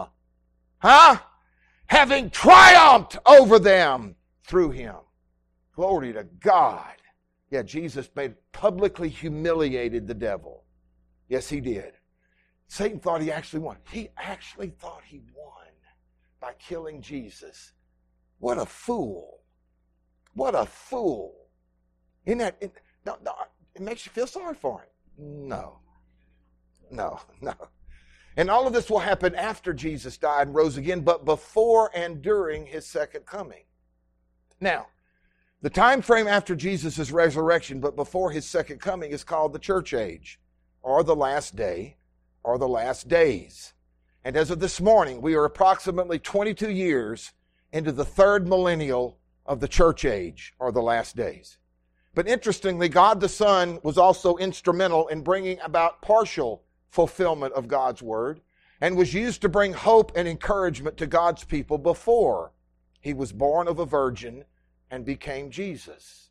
Having triumphed over them through him. Glory to God. Yeah, Jesus publicly humiliated the devil. Yes, he did. Satan thought he actually won. He actually thought he won by killing Jesus. What a fool. What a fool. Isn't that, it makes you feel sorry for him. No. And all of this will happen after Jesus died and rose again, but before and during his second coming. Now, the time frame after Jesus' resurrection, but before his second coming, is called the church age, or the last day, or the last days. And as of this morning, we are approximately 22 years into the third millennial of the church age, or the last days. But interestingly, God the Son was also instrumental in bringing about partial fulfillment of God's word, and was used to bring hope and encouragement to God's people before he was born of a virgin and became Jesus.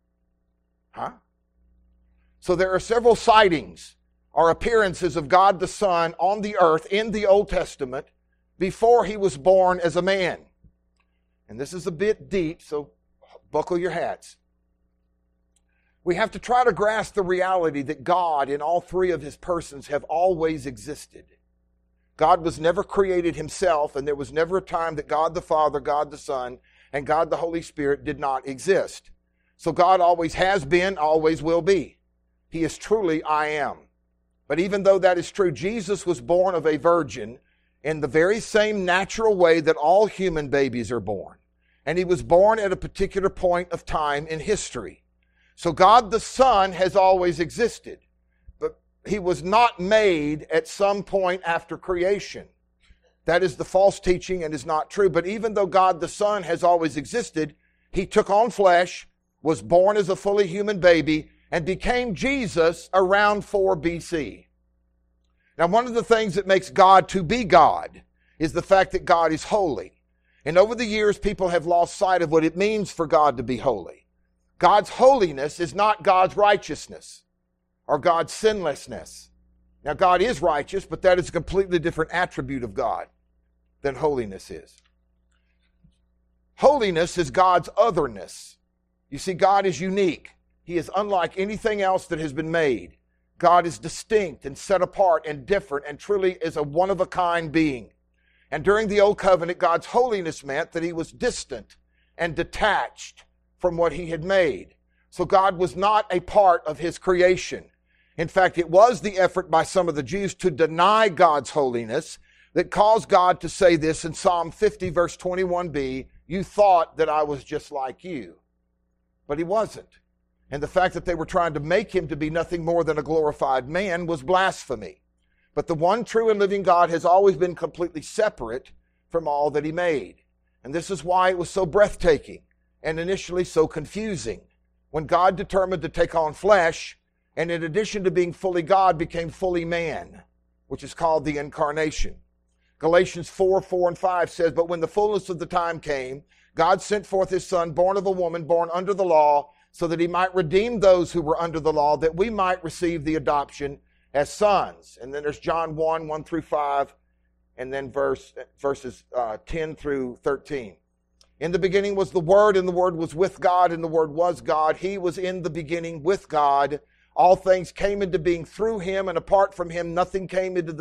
So there are several sightings or appearances of God the Son on the earth in the Old Testament before he was born as a man. And this is a bit deep, so buckle your hats. We have to try to grasp the reality that God in all three of his persons have always existed. God was never created himself, and there was never a time that God the Father, God the Son, and God the Holy Spirit did not exist. So God always has been, always will be. He is truly I am. But even though that is true, Jesus was born of a virgin in the very same natural way that all human babies are born. And he was born at a particular point of time in history. So God the Son has always existed. But he was not made at some point after creation. That is the false teaching and is not true. But even though God the Son has always existed, he took on flesh, was born as a fully human baby, and became Jesus around 4 BC. Now, one of the things that makes God to be God is the fact that God is holy. And over the years, people have lost sight of what it means for God to be holy. God's holiness is not God's righteousness or God's sinlessness. Now, God is righteous, but that is a completely different attribute of God than holiness is. Holiness is God's otherness. You see, God is unique. He is unlike anything else that has been made. God is distinct and set apart and different and truly is a one-of-a-kind being. And during the Old Covenant, God's holiness meant that he was distant and detached from what he had made. So God was not a part of his creation. In fact, it was the effort by some of the Jews to deny God's holiness that caused God to say this in Psalm 50, verse 21b, "You thought that I was just like you." But he wasn't. And the fact that they were trying to make him to be nothing more than a glorified man was blasphemy. But the one true and living God has always been completely separate from all that he made. And this is why it was so breathtaking and initially so confusing. When God determined to take on flesh, and in addition to being fully God, became fully man, which is called the incarnation. Galatians 4 and 5 says, "But when the fullness of the time came, God sent forth his Son, born of a woman, born under the law, so that he might redeem those who were under the law, that we might receive the adoption as sons." And then there's John 1 through 5, and then verses 10 through 13. "In the beginning was the Word, and the Word was with God, and the Word was God. He was in the beginning with God. All things came into being through him, and apart from him nothing came into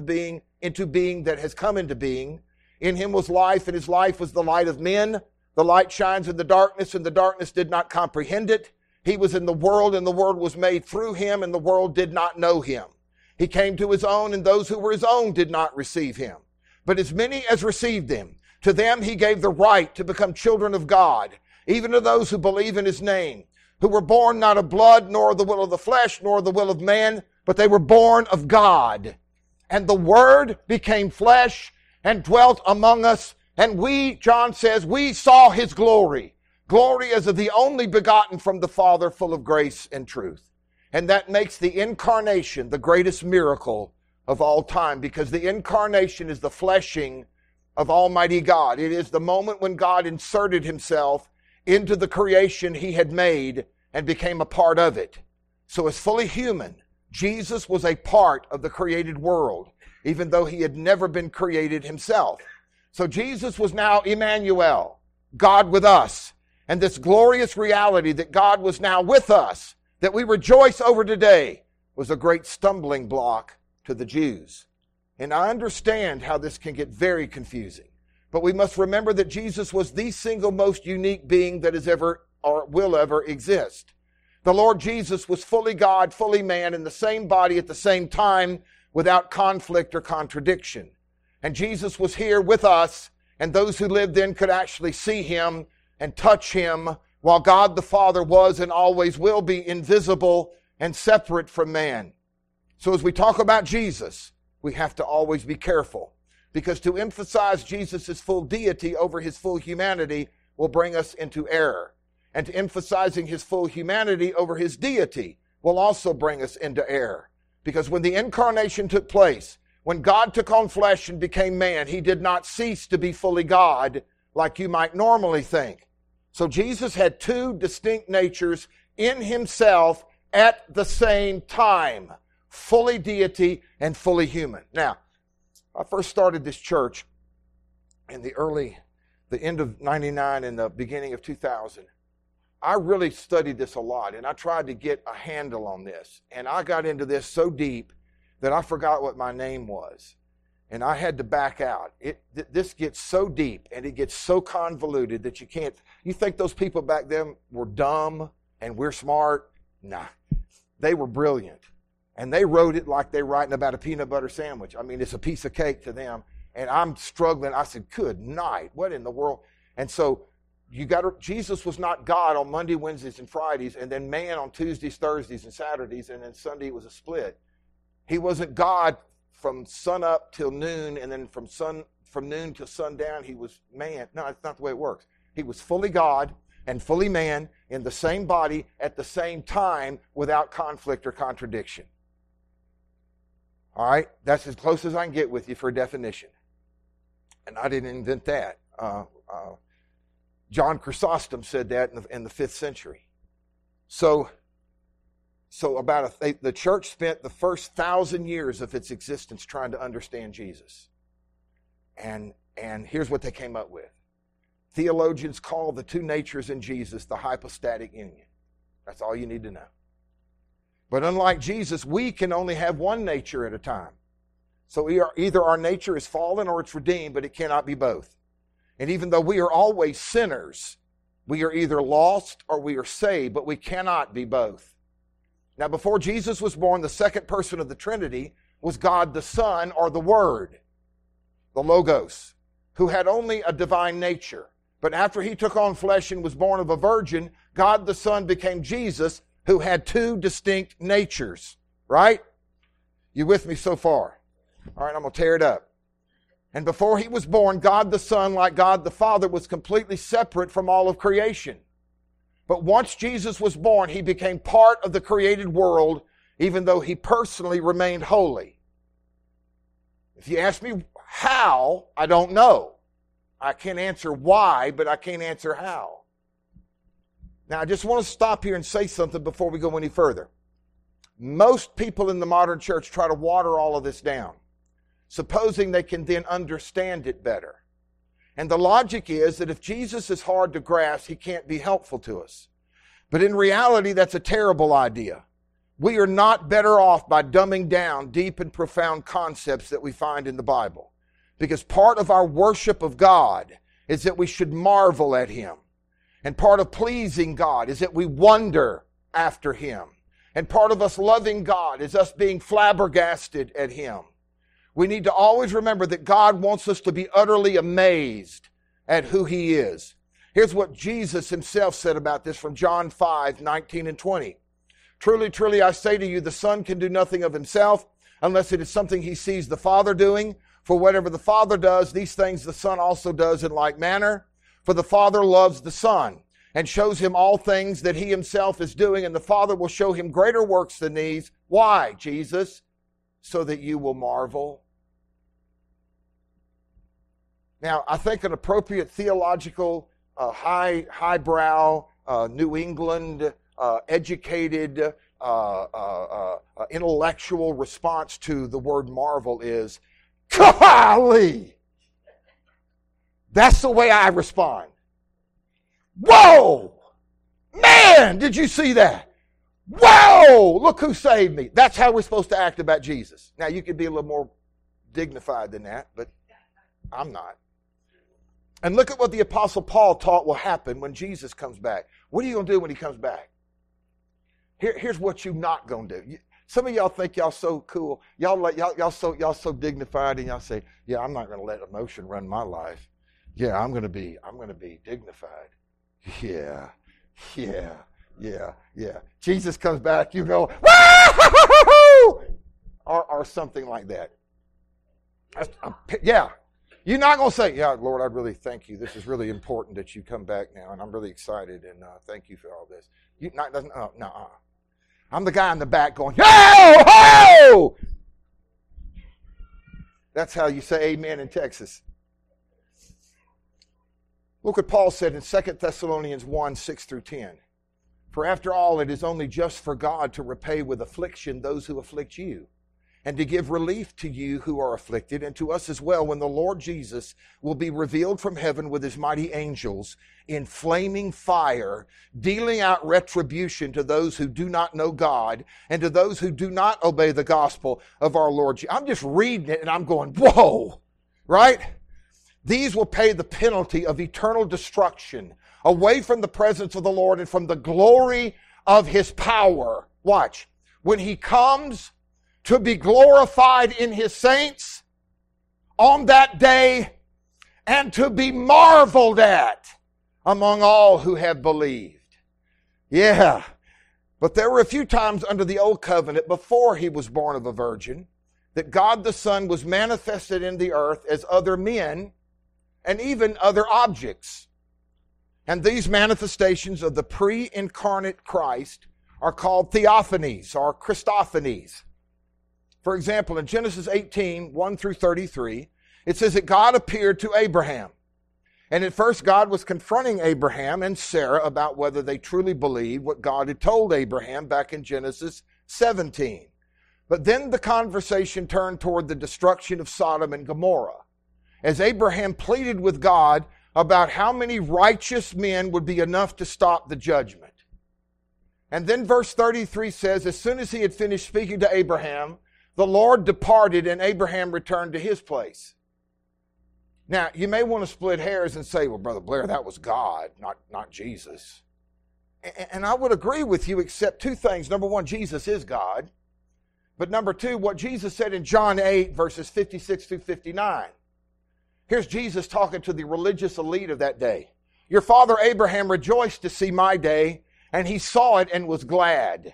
being that has come into being. In him was life, and his life was the light of men. The light shines in the darkness, and the darkness did not comprehend it. He was in the world, and the world was made through him, and the world did not know him. He came to his own, and those who were his own did not receive him. But as many as received him, to them he gave the right to become children of God, even to those who believe in his name, who were born not of blood, nor of the will of the flesh, nor of the will of man, but they were born of God. And the Word became flesh and dwelt among us, and we," John says, "we saw his glory. Glory as of the only begotten from the Father, full of grace and truth." And that makes the incarnation the greatest miracle of all time, because the incarnation is the fleshing of Almighty God. It is the moment when God inserted himself into the creation he had made and became a part of it. So as fully human, Jesus was a part of the created world, even though he had never been created himself. So Jesus was now Emmanuel, God with us. And this glorious reality that God was now with us, that we rejoice over today, was a great stumbling block to the Jews. And I understand how this can get very confusing. But we must remember that Jesus was the single most unique being that has ever or will ever exist. The Lord Jesus was fully God, fully man, in the same body at the same time, without conflict or contradiction. And Jesus was here with us, and those who lived then could actually see him and touch him, while God the Father was and always will be invisible and separate from man. So as we talk about Jesus, we have to always be careful, because to emphasize Jesus' full deity over his full humanity will bring us into error. And to emphasizing his full humanity over his deity will also bring us into error. Because when the incarnation took place, when God took on flesh and became man, he did not cease to be fully God like you might normally think. So Jesus had two distinct natures in himself at the same time, fully deity and fully human. Now, I first started this church in the end of 99 and the beginning of 2000. I really studied this a lot, and I tried to get a handle on this. And I got into this so deep that I forgot what my name was. And I had to back out. This gets so deep, and it gets so convoluted that you can't. You think those people back then were dumb and we're smart? Nah. They were brilliant. And they wrote it like they're writing about a peanut butter sandwich. I mean, it's a piece of cake to them. And I'm struggling. I said, good night. What in the world? And so Jesus was not God on Monday, Wednesdays, and Fridays, and then man on Tuesdays, Thursdays, and Saturdays, and then Sunday was a split. He wasn't God from sun up till noon, and then from noon till sundown, he was man. No, that's not the way it works. He was fully God and fully man in the same body at the same time without conflict or contradiction. All right? That's as close as I can get with you for a definition. And I didn't invent that. John Chrysostom said that in the 5th century. So the church spent the first 1,000 years of its existence trying to understand Jesus. And here's what they came up with. Theologians call the two natures in Jesus the hypostatic union. That's all you need to know. But unlike Jesus, we can only have one nature at a time. So either our nature is fallen or it's redeemed, but it cannot be both. And even though we are always sinners, we are either lost or we are saved, but we cannot be both. Now, before Jesus was born, the second person of the Trinity was God the Son, or the Word, the Logos, who had only a divine nature. But after he took on flesh and was born of a virgin, God the Son became Jesus, who had two distinct natures. Right? You with me so far? All right, I'm going to tear it up. And before he was born, God the Son, like God the Father, was completely separate from all of creation. But once Jesus was born, he became part of the created world, even though he personally remained holy. If you ask me how, I don't know. I can't answer why, but I can't answer how. Now, I just want to stop here and say something before we go any further. Most people in the modern church try to water all of this down, supposing they can then understand it better. And the logic is that if Jesus is hard to grasp, he can't be helpful to us. But in reality, that's a terrible idea. We are not better off by dumbing down deep and profound concepts that we find in the Bible. Because part of our worship of God is that we should marvel at him. And part of pleasing God is that we wonder after him. And part of us loving God is us being flabbergasted at him. We need to always remember that God wants us to be utterly amazed at who he is. Here's what Jesus himself said about this from John 5:19 and 20. Truly, truly, I say to you, the Son can do nothing of himself unless it is something he sees the Father doing. For whatever the Father does, these things the Son also does in like manner. For the Father loves the Son and shows him all things that he himself is doing, and the Father will show him greater works than these. Why, Jesus? So that you will marvel. Now, I think an appropriate theological, highbrow, New England, educated, intellectual response to the word marvel is, golly! That's the way I respond. Whoa! Man, did you see that? Whoa! Look who saved me. That's how we're supposed to act about Jesus. Now, you could be a little more dignified than that, but I'm not. And look at what the Apostle Paul taught will happen when Jesus comes back. What are you going to do when he comes back? Here's what you're not going to do. Some of y'all think y'all so cool. Y'all so dignified, and y'all say, "Yeah, I'm not going to let emotion run my life. Yeah, I'm going to be dignified." Yeah. Jesus comes back, you go, "Woo!" or something like that. Yeah. You're not going to say, "Yeah, Lord, I really thank you. This is really important that you come back now, and I'm really excited, and thank you for all this." No. I'm the guy in the back going, "Ho, ho!" That's how you say amen in Texas. Look what Paul said in 2 Thessalonians 1:6-10. For after all, it is only just for God to repay with affliction those who afflict you, and to give relief to you who are afflicted, and to us as well, when the Lord Jesus will be revealed from heaven with his mighty angels in flaming fire, dealing out retribution to those who do not know God, and to those who do not obey the gospel of our Lord Jesus. I'm just reading it and I'm going, whoa, right? These will pay the penalty of eternal destruction away from the presence of the Lord and from the glory of his power. Watch. When he comes to be glorified in his saints on that day, and to be marveled at among all who have believed. Yeah. But there were a few times under the old covenant before he was born of a virgin that God the Son was manifested in the earth as other men and even other objects. And these manifestations of the pre-incarnate Christ are called theophanies or Christophanies. For example, in Genesis 18, 1 through 33, it says that God appeared to Abraham. And at first God was confronting Abraham and Sarah about whether they truly believed what God had told Abraham back in Genesis 17. But then the conversation turned toward the destruction of Sodom and Gomorrah, as Abraham pleaded with God about how many righteous men would be enough to stop the judgment. And then verse 33 says, as soon as he had finished speaking to Abraham, the Lord departed and Abraham returned to his place. Now, you may want to split hairs and say, well, Brother Blair, that was God, not Jesus. And I would agree with you except two things. Number one, Jesus is God. But number two, what Jesus said in John 8, verses 56 through 59. Here's Jesus talking to the religious elite of that day. Your father Abraham rejoiced to see my day, and he saw it and was glad.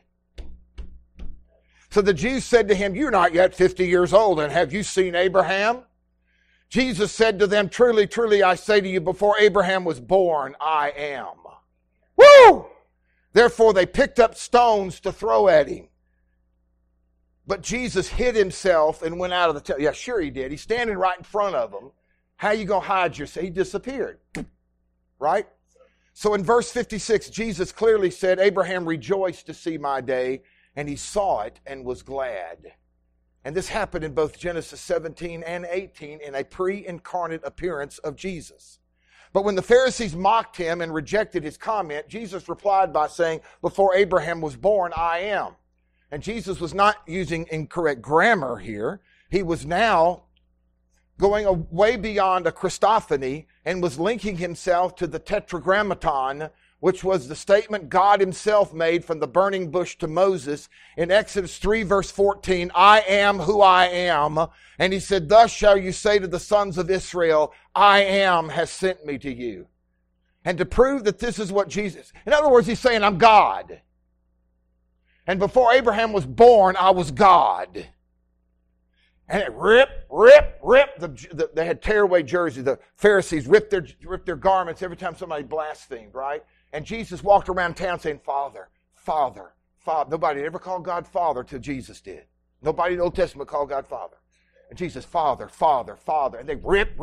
So the Jews said to him, you're not yet 50 years old, and have you seen Abraham? Jesus said to them, truly, truly, I say to you, before Abraham was born, I am. Woo! Therefore they picked up stones to throw at him. But Jesus hid himself and went out of the temple. Yeah, sure he did. He's standing right in front of them. How you going to hide yourself? He disappeared. Right? So in verse 56, Jesus clearly said, Abraham rejoiced to see my day, and he saw it and was glad. And this happened in both Genesis 17 and 18 in a pre-incarnate appearance of Jesus. But when the Pharisees mocked him and rejected his comment, Jesus replied by saying, before Abraham was born, I am. And Jesus was not using incorrect grammar here. He was now going way beyond a Christophany and was linking himself to the Tetragrammaton, which was the statement God himself made from the burning bush to Moses in Exodus 3 verse 14, I am who I am. And he said, thus shall you say to the sons of Israel, I am has sent me to you. And to prove that this is what Jesus, in other words, he's saying, I'm God. And before Abraham was born, I was God. And it rip. They had tearaway jerseys. The Pharisees ripped their garments every time somebody blasphemed, right? And Jesus walked around town saying, Father, Father, Father. Nobody ever called God Father till Jesus did. Nobody in the Old Testament called God Father. And Jesus, Father, Father, Father. And they rip.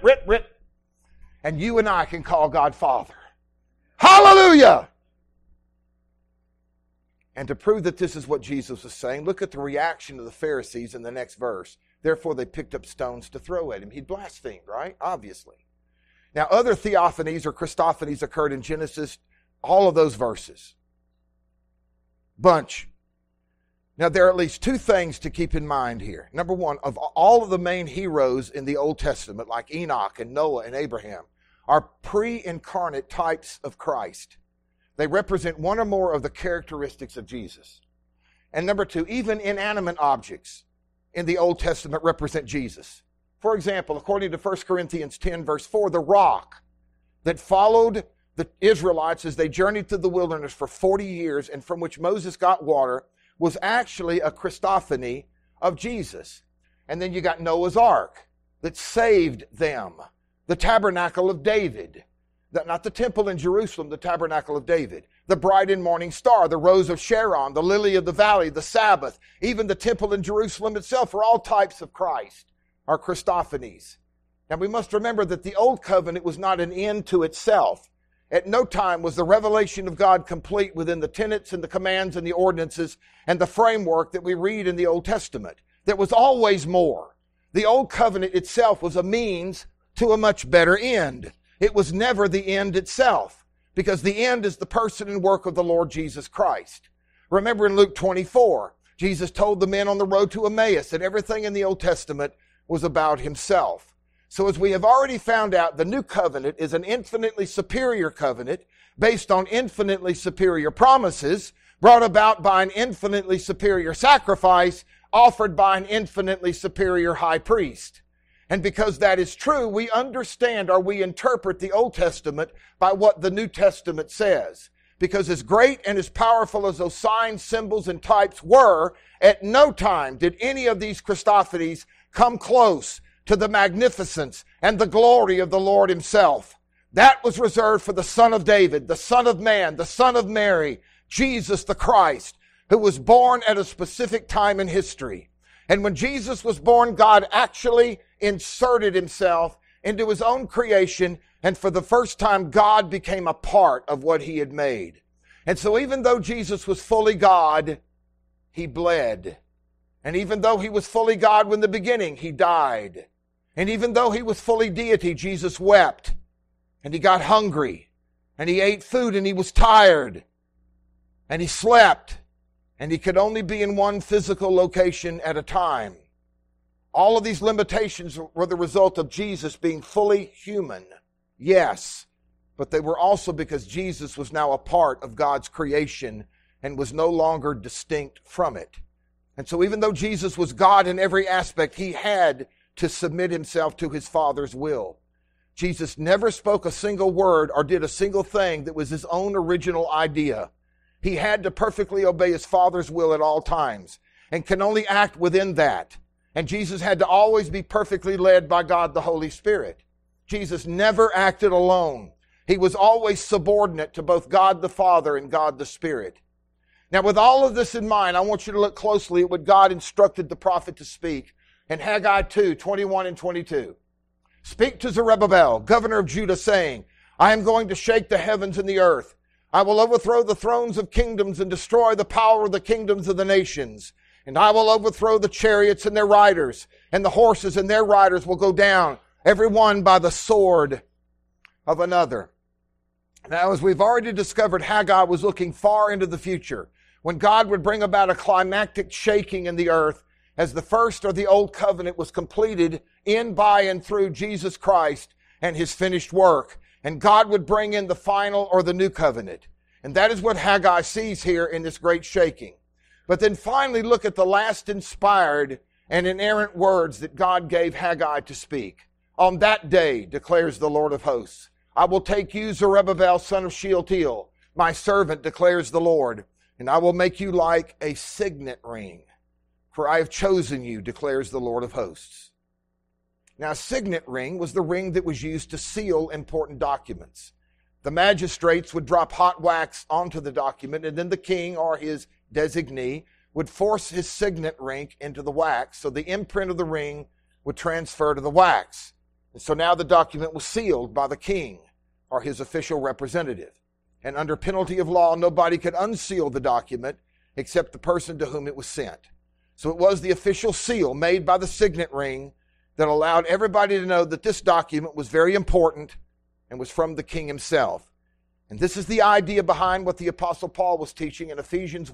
And you and I can call God Father. Hallelujah! And to prove that this is what Jesus was saying, look at the reaction of the Pharisees in the next verse. Therefore, they picked up stones to throw at him. He blasphemed, right? Obviously. Now, other theophanies or Christophanies occurred in Genesis, all of those verses. Bunch. Now, there are at least two things to keep in mind here. Number one, of all of the main heroes in the Old Testament, like Enoch and Noah and Abraham, are pre-incarnate types of Christ. They represent one or more of the characteristics of Jesus. And number two, even inanimate objects in the Old Testament represent Jesus. For example, according to 1 Corinthians 10, verse 4, the rock that followed the Israelites as they journeyed through the wilderness for 40 years and from which Moses got water was actually a Christophany of Jesus. And then you got Noah's Ark that saved them. The tabernacle of David. Not the temple in Jerusalem, the tabernacle of David. The bright and morning star, the rose of Sharon, the lily of the valley, the Sabbath, even the temple in Jerusalem itself are all types of Christ, are Christophanies. Now we must remember that the old covenant was not an end to itself. At no time was the revelation of God complete within the tenets and the commands and the ordinances and the framework that we read in the Old Testament. There was always more. The old covenant itself was a means to a much better end. It was never the end itself, because the end is the person and work of the Lord Jesus Christ. Remember in Luke 24, Jesus told the men on the road to Emmaus that everything in the Old Testament was about himself. So as we have already found out, the new covenant is an infinitely superior covenant based on infinitely superior promises brought about by an infinitely superior sacrifice offered by an infinitely superior high priest. And because that is true, we understand or we interpret the Old Testament by what the New Testament says. Because as great and as powerful as those signs, symbols, and types were, at no time did any of these Christophanies come close to the magnificence and the glory of the Lord himself. That was reserved for the Son of David, the Son of Man, the Son of Mary, Jesus the Christ, who was born at a specific time in history. And when Jesus was born, God actually inserted himself into his own creation, and for the first time, God became a part of what he had made. And so even though Jesus was fully God, he bled. And even though he was fully God in the beginning, he died. And even though he was fully deity, Jesus wept. And he got hungry. And he ate food and he was tired. And he slept. And he could only be in one physical location at a time. All of these limitations were the result of Jesus being fully human. Yes, but they were also because Jesus was now a part of God's creation and was no longer distinct from it. And so even though Jesus was God in every aspect, he had to submit himself to his Father's will. Jesus never spoke a single word or did a single thing that was his own original idea. He had to perfectly obey his Father's will at all times and can only act within that. And Jesus had to always be perfectly led by God the Holy Spirit. Jesus never acted alone. He was always subordinate to both God the Father and God the Spirit. Now, with all of this in mind, I want you to look closely at what God instructed the prophet to speak in Haggai 2:21 and 22. Speak to Zerubbabel, governor of Judah, saying, I am going to shake the heavens and the earth. I will overthrow the thrones of kingdoms and destroy the power of the kingdoms of the nations. And I will overthrow the chariots and their riders, and the horses and their riders will go down, every one by the sword of another. Now, as we've already discovered, Haggai was looking far into the future, when God would bring about a climactic shaking in the earth as the first or the old covenant was completed in, by, and through Jesus Christ and his finished work. And God would bring in the final or the new covenant. And that is what Haggai sees here in this great shaking. But then finally look at the last inspired and inerrant words that God gave Haggai to speak. On that day, declares the Lord of hosts, I will take you, Zerubbabel, son of Shealtiel, my servant, declares the Lord, and I will make you like a signet ring. For I have chosen you, declares the Lord of hosts. Now, a signet ring was the ring that was used to seal important documents. The magistrates would drop hot wax onto the document, and then the king or his designee would force his signet ring into the wax, so the imprint of the ring would transfer to the wax. And so now the document was sealed by the king or his official representative. And under penalty of law, nobody could unseal the document except the person to whom it was sent. So it was the official seal made by the signet ring that allowed everybody to know that this document was very important and was from the king himself. And this is the idea behind what the Apostle Paul was teaching in Ephesians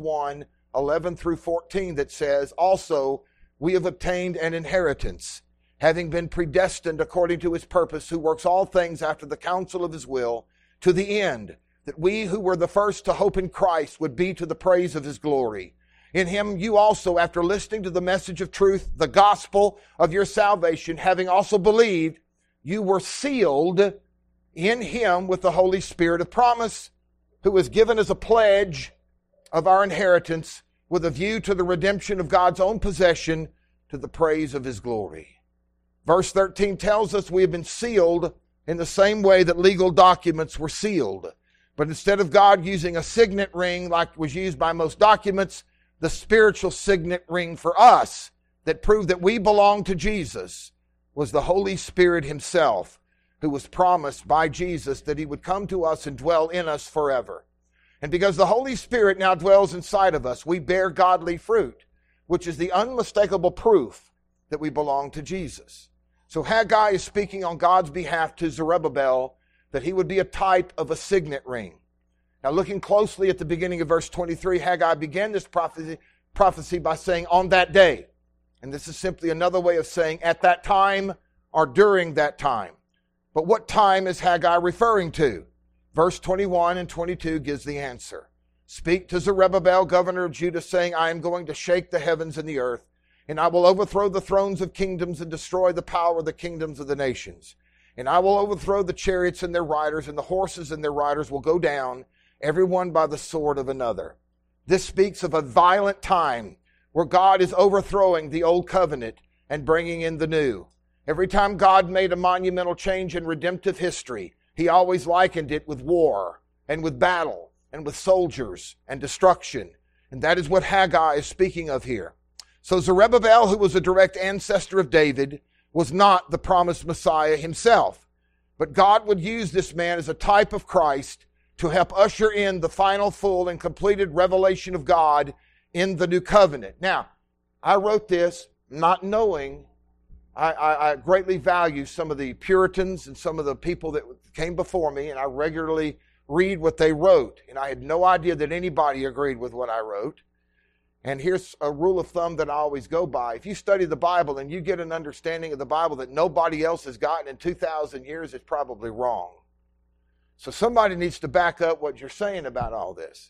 1:11 through 14 that says, also, we have obtained an inheritance, having been predestined according to his purpose, who works all things after the counsel of his will, to the end that we who were the first to hope in Christ would be to the praise of his glory. In him you also, after listening to the message of truth, the gospel of your salvation, having also believed, you were sealed in him with the Holy Spirit of promise, who was given as a pledge of our inheritance with a view to the redemption of God's own possession to the praise of his glory. Verse 13 tells us we have been sealed in the same way that legal documents were sealed. But instead of God using a signet ring like was used by most documents, the spiritual signet ring for us that proved that we belong to Jesus was the Holy Spirit himself, who was promised by Jesus that he would come to us and dwell in us forever. And because the Holy Spirit now dwells inside of us, we bear godly fruit, which is the unmistakable proof that we belong to Jesus. So Haggai is speaking on God's behalf to Zerubbabel that he would be a type of a signet ring. Now, looking closely at the beginning of verse 23, Haggai began this prophecy by saying, on that day. And this is simply another way of saying at that time or during that time. But what time is Haggai referring to? Verse 21 and 22 gives the answer. Speak to Zerubbabel, governor of Judah, saying, I am going to shake the heavens and the earth, and I will overthrow the thrones of kingdoms and destroy the power of the kingdoms of the nations. And I will overthrow the chariots and their riders, and the horses and their riders will go down, everyone by the sword of another. This speaks of a violent time where God is overthrowing the old covenant and bringing in the new. Every time God made a monumental change in redemptive history, he always likened it with war and with battle and with soldiers and destruction. And that is what Haggai is speaking of here. So Zerubbabel, who was a direct ancestor of David, was not the promised Messiah himself. But God would use this man as a type of Christ to help usher in the final, full, and completed revelation of God in the new covenant. Now, I wrote this not knowing. I greatly value some of the Puritans and some of the people that came before me, and I regularly read what they wrote. And I had no idea that anybody agreed with what I wrote. And here's a rule of thumb that I always go by. If you study the Bible and you get an understanding of the Bible that nobody else has gotten in 2,000 years, it's probably wrong. So somebody needs to back up what you're saying about all this.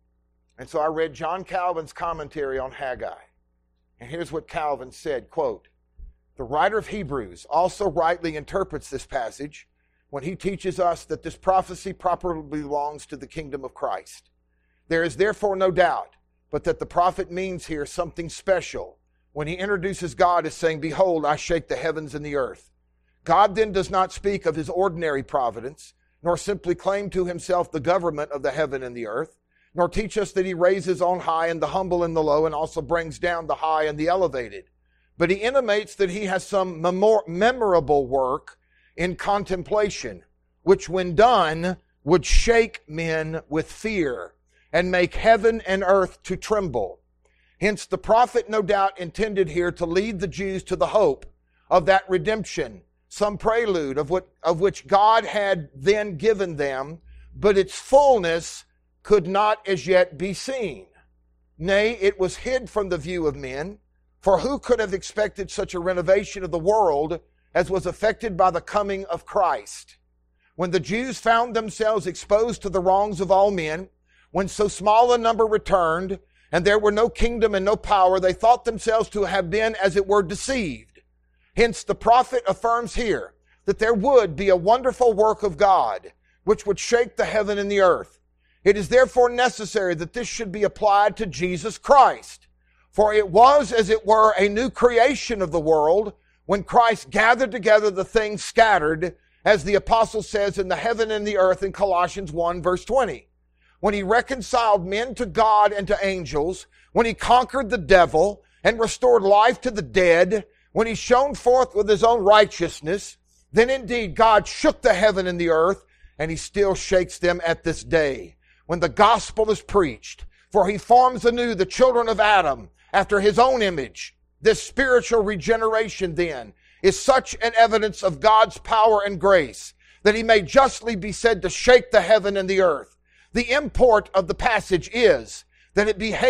And so I read John Calvin's commentary on Haggai. And here's what Calvin said, quote, "The writer of Hebrews also rightly interprets this passage when he teaches us that this prophecy properly belongs to the kingdom of Christ. There is therefore no doubt but that the prophet means here something special when he introduces God as saying, 'Behold, I shake the heavens and the earth.' God then does not speak of his ordinary providence, nor simply claim to himself the government of the heaven and the earth, nor teach us that he raises on high and the humble and the low and also brings down the high and the elevated. But he intimates that he has some memorable work in contemplation, which when done would shake men with fear and make heaven and earth to tremble. Hence the prophet no doubt intended here to lead the Jews to the hope of that redemption, some prelude of which God had then given them, but its fullness could not as yet be seen. Nay, it was hid from the view of men, for who could have expected such a renovation of the world as was effected by the coming of Christ? When the Jews found themselves exposed to the wrongs of all men, when so small a number returned, and there were no kingdom and no power, they thought themselves to have been, as it were, deceived. Hence the prophet affirms here that there would be a wonderful work of God, which would shake the heaven and the earth. It is therefore necessary that this should be applied to Jesus Christ. For it was, as it were, a new creation of the world when Christ gathered together the things scattered, as the apostle says, in the heaven and the earth in Colossians 1 verse 20. When he reconciled men to God and to angels, when he conquered the devil and restored life to the dead, when he shone forth with his own righteousness, then indeed God shook the heaven and the earth, and he still shakes them at this day. When the gospel is preached, for he forms anew the children of Adam after his own image. This spiritual regeneration then is such an evidence of God's power and grace that he may justly be said to shake the heaven and the earth. The import of the passage is that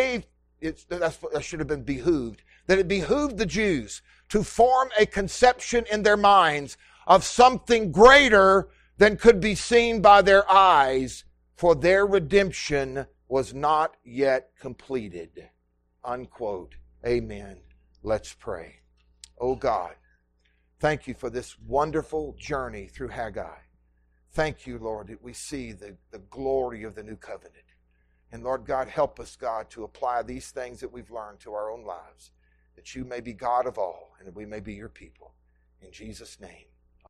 that should have been behooved, that it behooved the Jews to form a conception in their minds of something greater than could be seen by their eyes, for their redemption was not yet completed. Unquote. Amen. Let's pray. Oh God, thank you for this wonderful journey through Haggai. Thank you, Lord, that we see the glory of the new covenant. And Lord God, help us, God, to apply these things that we've learned to our own lives, that you may be God of all and that we may be your people. In Jesus' name.